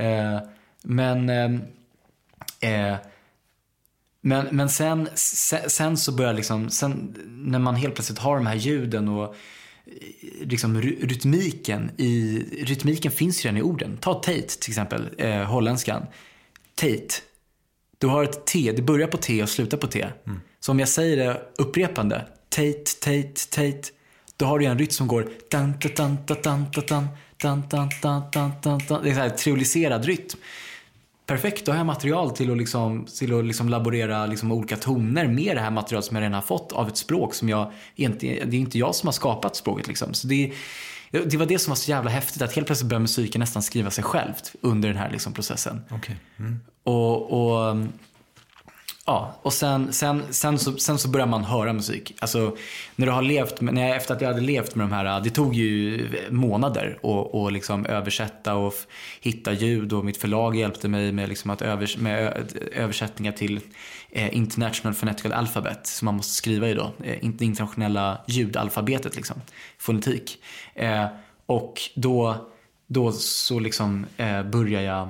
Men sen så börjar liksom, sen när man helt plötsligt har de här ljuden och liksom rytmiken finns ju redan i orden. Ta Tate till exempel, holländskan. Tate. Du har ett T, det börjar på T och slutar på T. Så om jag säger det upprepande, Tate, Tate, Tate, då har du en rytm som går dan dan dan dan dan dan dan dan dan. Det är så här trioliserad rytm. Perfekt, då har jag material till att liksom laborera liksom olika toner med det här materialet som jag redan har fått av ett språk som det är inte jag som har skapat språket liksom. Så det var det som var så jävla häftigt, att helt plötsligt börjar musiken nästan skriva sig självt under den här liksom processen. Okay. Och sen så börjar man höra musik. Alltså efter att jag hade levt med de här, det tog ju månader och liksom översätta och hitta ljud, och mitt förlag hjälpte mig med liksom med översättningar till International Phonetical Alphabet som man måste skriva i då, internationella ljudalfabetet liksom, fonetik. Och då så liksom börjar jag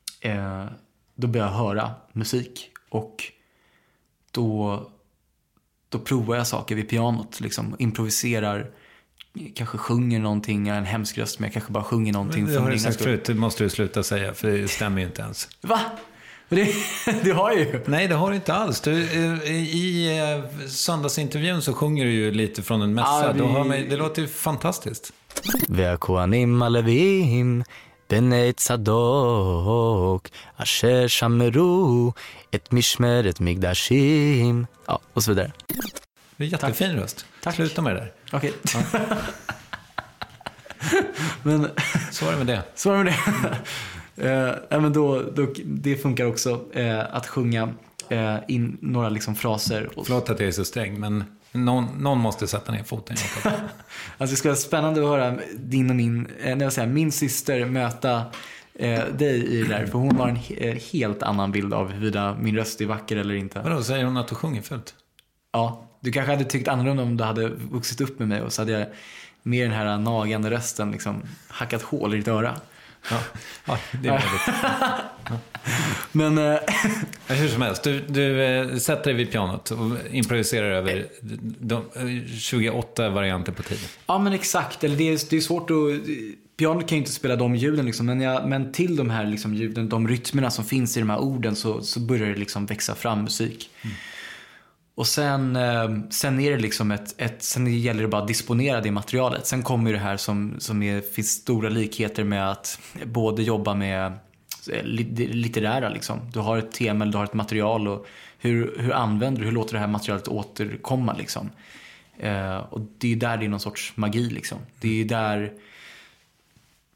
höra musik, och då provar jag saker vid pianot liksom, improviserar, kanske sjunger någonting, jag är en hemsk röst, men jag kanske bara sjunger någonting. Det har du sagt förut, det måste du sluta säga, för det stämmer ju inte ens. Va? Det har jag ju. Nej, det har du inte alls. I söndagsintervjun så sjunger du ju lite från en mässa. Det låter ju fantastiskt. והכהנים הלוויים בני צדוק אשר שמרו את משמרת מקדשים. Ja, och så vidare. Det är jättefin röst. Tack. Sluta med det där. Okej. Men så var det med det. Men då det funkar också att sjunga in några liksom fraser. Förlåt att jag är så sträng, men någon måste sätta ner foten. Alltså det ska vara spännande att höra din och min syster möta dig i det där, för hon har en helt annan bild av huruvida min röst är vacker eller inte. Vadå, säger hon att du sjunger fullt? Ja, du kanske hade tyckt annorlunda om du hade vuxit upp med mig, och så hade jag med den här nagande rösten liksom hackat hål i ditt öra. Ja, det är väldigt. Ja. Men hur som helst, du sätter dig vid pianot och improviserar över de 28 varianter på tiden. Ja, men exakt. Eller det är svårt att... Pianot kan ju inte spela de ljuden liksom, men till de här liksom ljuden, de rytmerna som finns i de här orden, så börjar det liksom växa fram musik. Och sen är det liksom sen gäller det bara att disponera det materialet. Sen kommer det här som finns stora likheter med att både jobba med litterära liksom. Du har ett tema eller du har ett material, och hur använder du, hur låter det här materialet återkomma liksom. Och det är där det är någon sorts magi liksom. Det är där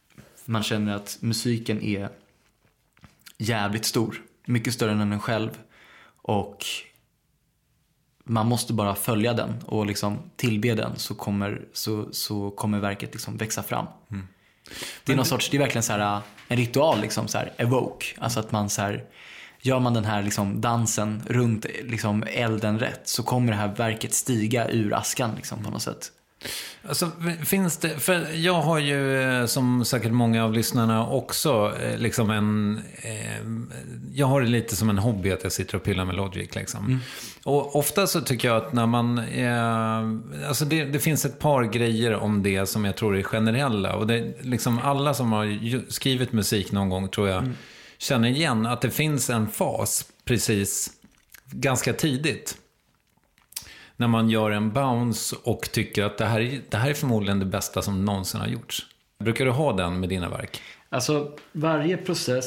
man känner att musiken är jävligt stor. Mycket större än en själv. Och man måste bara följa den och liksom tillbe den, så kommer verket liksom växa fram. Det är någon sorts, det är verkligen så här en ritual liksom, så här evoke, alltså att man så här, gör man den här liksom dansen runt liksom elden rätt, så kommer det här verket stiga ur askan liksom på något sätt. Alltså, finns det, för jag har ju som säkert många av lyssnarna också liksom jag har det lite som en hobby att jag sitter och pillar med Logic liksom. Och ofta så tycker jag att när man alltså det finns ett par grejer om det som jag tror är generella, och det liksom alla som har skrivit musik någon gång tror jag känner igen att det finns en fas precis ganska tidigt när man gör en bounce och tycker att det här är förmodligen det bästa som någonsin har gjorts. Brukar du ha den med dina verk? Alltså varje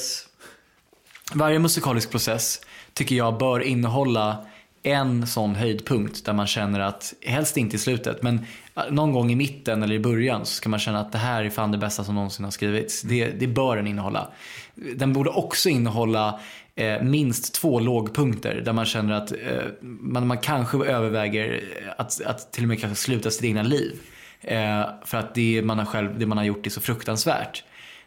musikalisk process tycker jag bör innehålla en sån höjdpunkt där man känner att, helst inte i slutet, men någon gång i mitten eller i början, så ska man känna att det här är fan det bästa som någonsin har skrivits. Det bör den innehålla. Den borde också innehålla minst 2 lågpunkter där man känner att man kanske överväger att till och med kanske sluta sitt egna liv, för att det man har gjort är så fruktansvärt.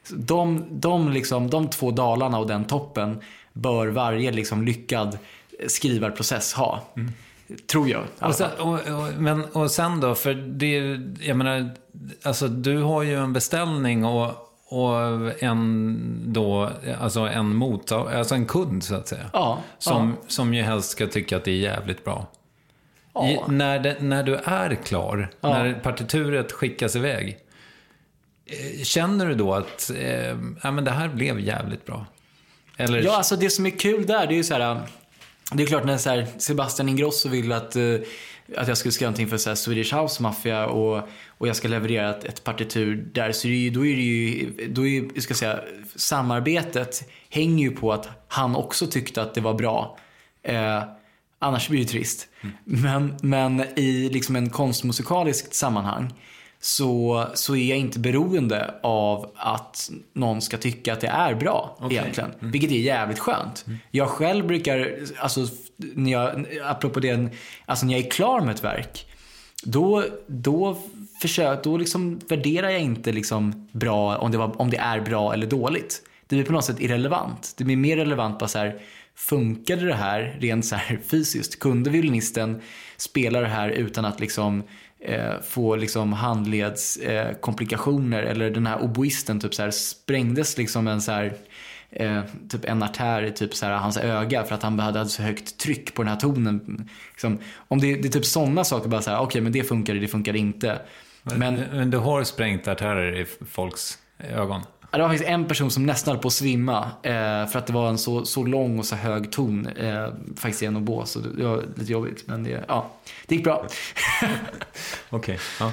De 2 dalarna och den toppen bör varje liksom lyckad skrivarprocess ha. Tror jag. Och sen då, för det, jag menar, alltså du har ju en beställning och en då, alltså alltså en kund så att säga. Som ju helst ska tycka att det är jävligt bra. Ja. När du är klar, när partituret skickas iväg, känner du då att men det här blev jävligt bra? Eller? Ja, alltså det som är kul där, det är ju så här, det är klart när så här, Sebastian Ingrosso vill att jag skulle skriva någonting för så här Swedish House Mafia och jag ska leverera ett partitur där, så då är ska säga, samarbetet hänger ju på att han också tyckte att det var bra. Annars blir det trist. Men i liksom en konstmusikaliskt sammanhang så är jag inte beroende av att någon ska tycka att det är bra egentligen. Vilket är jävligt skönt. Jag själv brukar, alltså apropå det, alltså när jag är klar med ett verk, då liksom värderar jag inte liksom bra om det är bra eller dåligt. Det blir på något sätt irrelevant. Det blir mer relevant bara så här, funkade det här rent så här fysiskt? Kunde violinisten spela det här utan att liksom få liksom handleds komplikationer, eller den här oboisten typ så här sprängdes liksom en så här typ en artär i typ så här hans öga för att han hade så högt tryck på den här tonen liksom, om det är typ sådana saker, bara så här okej, men det funkar inte. Men du har sprängt artärer i folks ögon? Det var faktiskt en person som nästan höll på att svimma för att det var en så lång och så hög ton faktiskt i en oboe, så det var lite jobbigt, men det gick bra. Okej. Ja.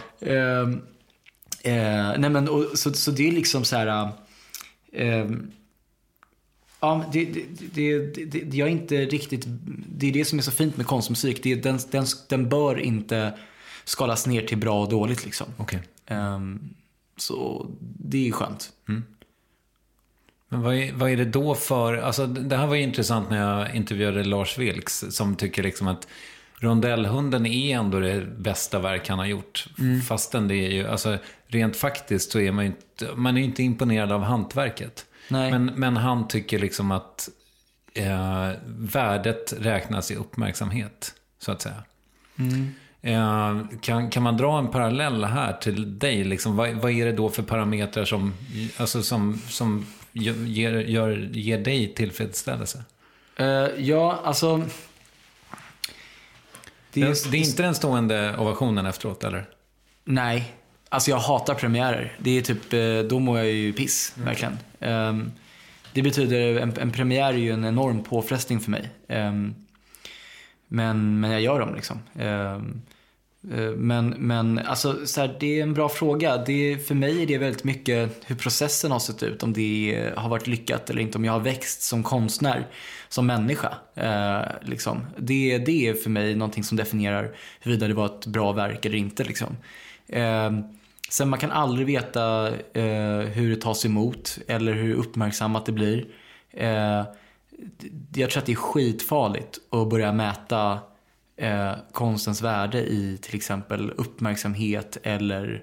Nej men så det är liksom så här jag är inte riktigt, det är det som är så fint med konstmusik, den bör inte skalas ner till bra och dåligt liksom. Okej. Så det är skönt. Men vad är det då för, alltså det här var ju intressant när jag intervjuade Lars Vilks, som tycker liksom att Rondellhunden är ändå det bästa verk han har gjort. Fastän det är ju, alltså rent faktiskt så är man är ju inte imponerad av hantverket. Nej. Men han tycker liksom att värdet räknas i uppmärksamhet, så att säga. Kan man dra en parallell här till dig liksom, vad är det då för parametrar som ger dig tillfredsställelse? Ja, alltså det är inte den stående ovationen efteråt, eller? Nej, alltså jag hatar premiärer. Det är typ, då mår jag ju piss, verkligen. Det betyder, en premiär är ju en enorm påfrestning för mig. Men jag gör dem liksom. Men alltså så här, det är en bra fråga. För mig är det väldigt mycket hur processen har sett ut, om det har varit lyckat eller inte, om jag har växt som konstnär, som människa liksom. Det är för mig någonting som definierar huruvida det var ett bra verk eller inte liksom. Sen man kan aldrig veta hur det tas emot eller hur uppmärksammat det blir. Jag tror att det är skitfarligt att börja mäta konstens värde i till exempel uppmärksamhet eller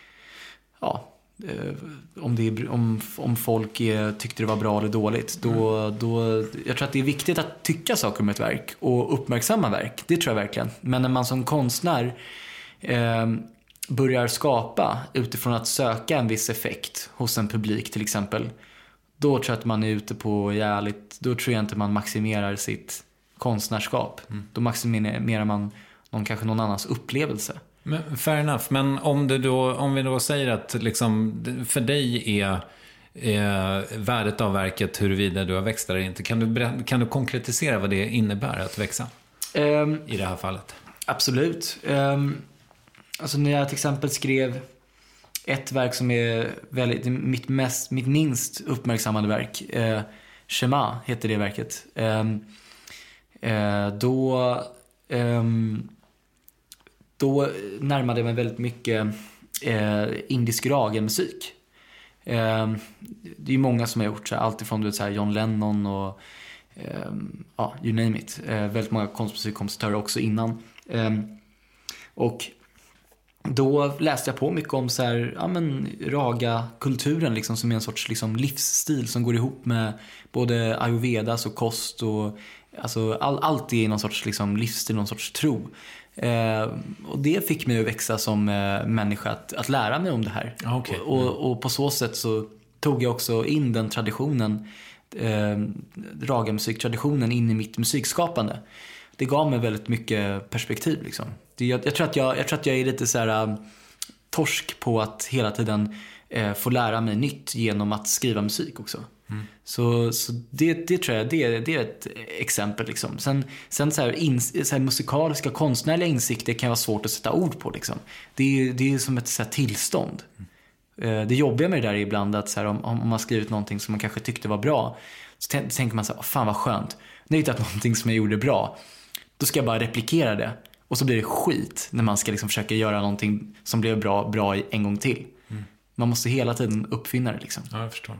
om folk tyckte det var bra eller dåligt. Då, jag tror att det är viktigt att tycka saker om ett verk och uppmärksamma verk. Det tror jag verkligen. Men när man som konstnär börjar skapa utifrån att söka en viss effekt hos en publik till exempel, då tror jag att man är ute på då tror jag inte man maximerar sitt konstnärskap. Då maximerar man kanske någon annans upplevelse. Men, fair enough, men om vi då säger att liksom, för dig är värdet av verket huruvida du har växt eller inte, kan du konkretisera vad det innebär att växa i det här fallet? Absolut. Alltså när jag till exempel skrev ett verk som är mitt minst uppmärksammade verk, Shema heter det verket, då närmade jag mig väldigt mycket indisk raga-musik. Det är ju många som har gjort så här, allt ifrån John Lennon och you name it. Väldigt många konstmusikkompositörer också innan. Och då läste jag på mycket om så här, raga-kulturen liksom, som är en sorts liksom, livsstil som går ihop med både ayurvedas och kost och alltså, allt är någon sorts liksom, livsstil, någon sorts tro. Och det fick mig att växa som människa att lära mig om det här. Okay. Och på så sätt så tog jag också in den traditionen, raga-musiktraditionen in i mitt musikskapande. Det gav mig väldigt mycket perspektiv liksom. Jag tror att jag är lite så här torsk på att hela tiden få lära mig nytt genom att skriva musik också. Så det tror jag det är ett exempel liksom. Sen så här musikaliska konstnärliga insikter kan vara svårt att sätta ord på liksom. Det är som ett så här tillstånd. Det jobbiga med det där är ibland att så här, om man skrivit någonting som man kanske tyckte var bra, så tänker man så här, fan vad skönt. Nu har jag hittat någonting som jag gjorde bra. Då ska jag bara replikera det. Och så blir det skit när man ska liksom försöka göra någonting som blev bra en gång till. Man måste hela tiden uppfinna det liksom. Ja, jag förstår.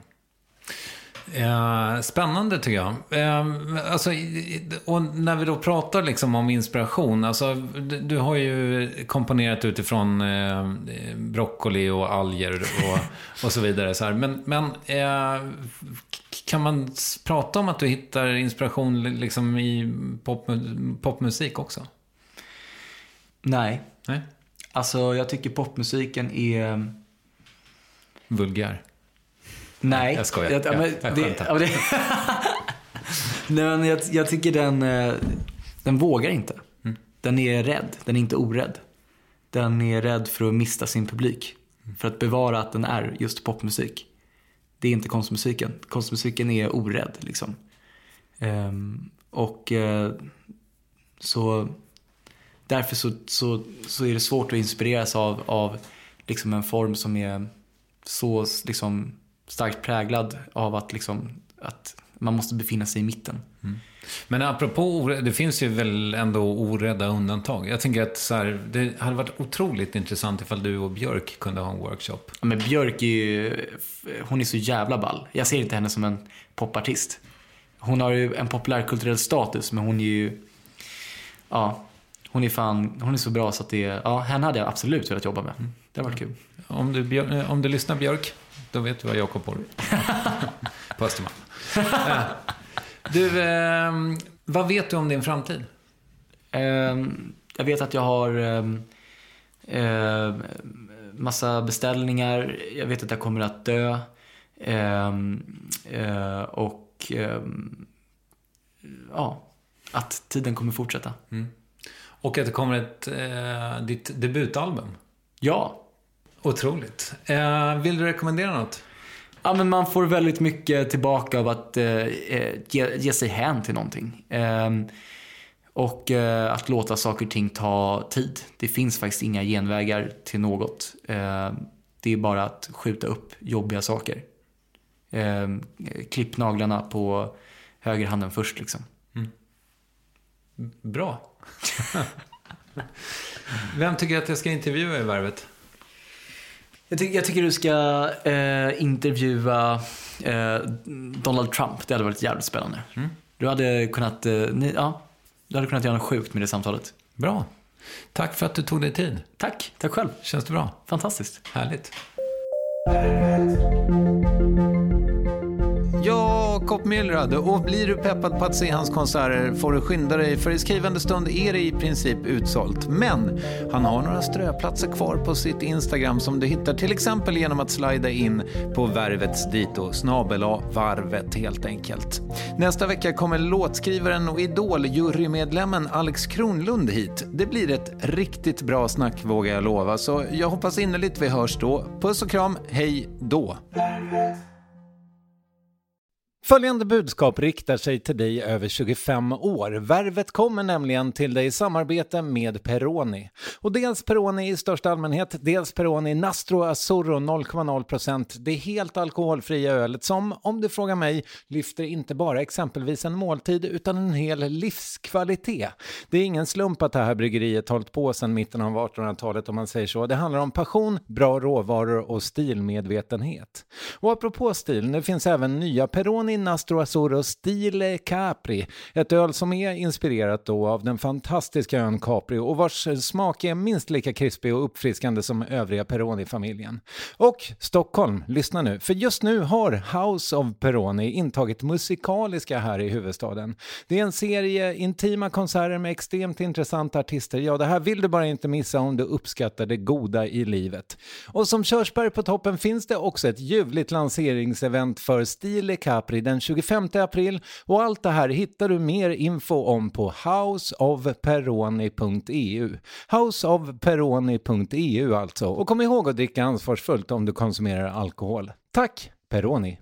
Spännande tycker jag. Alltså, och när vi då pratar liksom om inspiration, alltså, du har ju komponerat utifrån broccoli och alger och så vidare så här. Men kan man prata om att du hittar inspiration liksom i popmusik också? Nej. Alltså jag tycker popmusiken är vulgär. Nej, jag skojar. Nej, men jag tycker den vågar inte. Den är rädd, den är inte orädd. Den är rädd för att mista sin publik. För att bevara att den är just popmusik. Det är inte konstmusiken. Konstmusiken är orädd liksom. Så därför så är det svårt att inspireras av liksom en form som är så liksom starkt präglad av att man måste befinna sig i mitten. Men apropå det finns ju väl ändå orädda undantag. Jag tänker att så här, det hade varit otroligt intressant ifall du och Björk kunde ha en workshop. Ja, men Björk hon är så jävla ball. Jag ser inte henne som en popartist. Hon har ju en populärkulturell status, men hon är ju hon är så bra så att henne hade jag absolut velat jobba med. Det har varit kul. Om du lyssnar Björk, då vet du vad Jakob bor på Östermalm. Du, vad vet du om din framtid? Jag vet att jag har massa beställningar. Jag vet att jag kommer att dö. Att tiden kommer fortsätta. Och att det kommer ditt debutalbum. Ja. Otroligt. Vill du rekommendera något? Ja, men man får väldigt mycket tillbaka av att ge sig hän till någonting. Och att låta saker och ting ta tid. Det finns faktiskt inga genvägar till något. Det är bara att skjuta upp jobbiga saker. Klipp naglarna på högerhanden först liksom. Bra. Vem tycker att jag ska intervjua i Värvet? Jag tycker du ska intervjua Donald Trump. Det hade varit jävligt spännande. Du hade kunnat göra något sjukt med det samtalet. Bra. Tack för att du tog dig tid. Tack själv. Känns det bra? Fantastiskt. Härligt. Jakob Mylrad, och blir du peppad på att se hans konserter får du skynda dig, för i skrivande stund är det i princip utsålt. Men han har några ströplatser kvar på sitt Instagram som du hittar till exempel genom att slida in på Värvets dito, /Varvet helt enkelt. Nästa vecka kommer låtskrivaren och Idol-jurymedlemmen Alex Kronlund hit. Det blir ett riktigt bra snack, vågar jag lova, så jag hoppas innerligt vi hörs då. Puss och kram, hej då! Följande budskap riktar sig till dig över 25 år. Värvet kommer nämligen till dig i samarbete med Peroni. Och dels Peroni i största allmänhet, dels Peroni Nastro Azzurro 0,0%. Det är helt alkoholfria ölet som, om du frågar mig, lyfter inte bara exempelvis en måltid utan en hel livskvalitet. Det är ingen slump att det här bryggeriet hållit på sedan mitten av 1800-talet, om man säger så. Det handlar om passion, bra råvaror och stilmedvetenhet. Och apropå stil, nu finns även nya Peroni Nastro Azzurro Stile Capri, ett öl som är inspirerat då av den fantastiska ön Capri och vars smak är minst lika krispig och uppfriskande som övriga Peroni-familjen. Och Stockholm, lyssna nu, för just nu har House of Peroni intagit musikaliska här i huvudstaden. Det är en serie intima konserter med extremt intressanta artister. Ja, det här vill du bara inte missa om du uppskattar det goda i livet. Och som körsbär på toppen finns det också ett ljuvligt lanseringsevent för Stile Capri den 25 april, och allt det här hittar du mer info om på houseofperoni.eu. Houseofperoni.eu alltså. Och kom ihåg att dricka ansvarsfullt om du konsumerar alkohol. Tack, Peroni.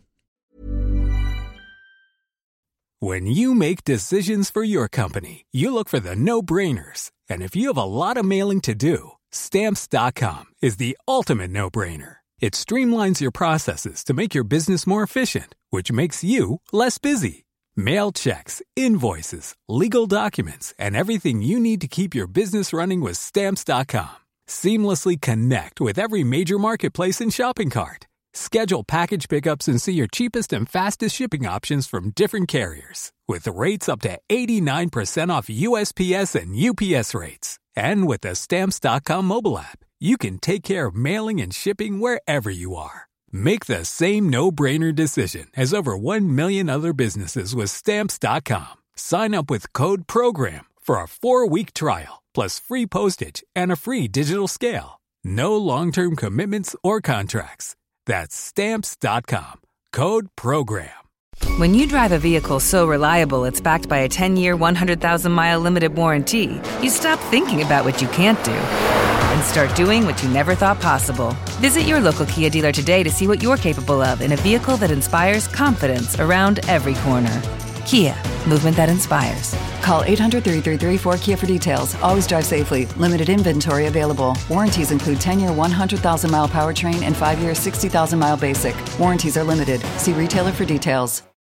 When you make decisions for your company, you look for the no-brainers. And if you have a lot of mailing to do, Stamps.com is the ultimate no-brainer. It streamlines your processes to make your business more efficient, which makes you less busy. Mail checks, invoices, legal documents, and everything you need to keep your business running with Stamps.com. Seamlessly connect with every major marketplace and shopping cart. Schedule package pickups and see your cheapest and fastest shipping options from different carriers, with rates up to 89% off USPS and UPS rates. And with the Stamps.com mobile app, you can take care of mailing and shipping wherever you are. Make the same no-brainer decision as over 1 million other businesses with Stamps.com. Sign up with code PROGRAM for a 4-week trial, plus free postage and a free digital scale. No long-term commitments or contracts. That's Stamps.com. Code PROGRAM. When you drive a vehicle so reliable it's backed by a 10-year, 100,000-mile limited warranty, you stop thinking about what you can't do and start doing what you never thought possible. Visit your local Kia dealer today to see what you're capable of in a vehicle that inspires confidence around every corner. Kia, movement that inspires. Call 800-333-4KIA for details. Always drive safely. Limited inventory available. Warranties include 10-year 100,000-mile powertrain and 5-year 60,000-mile basic. Warranties are limited. See retailer for details.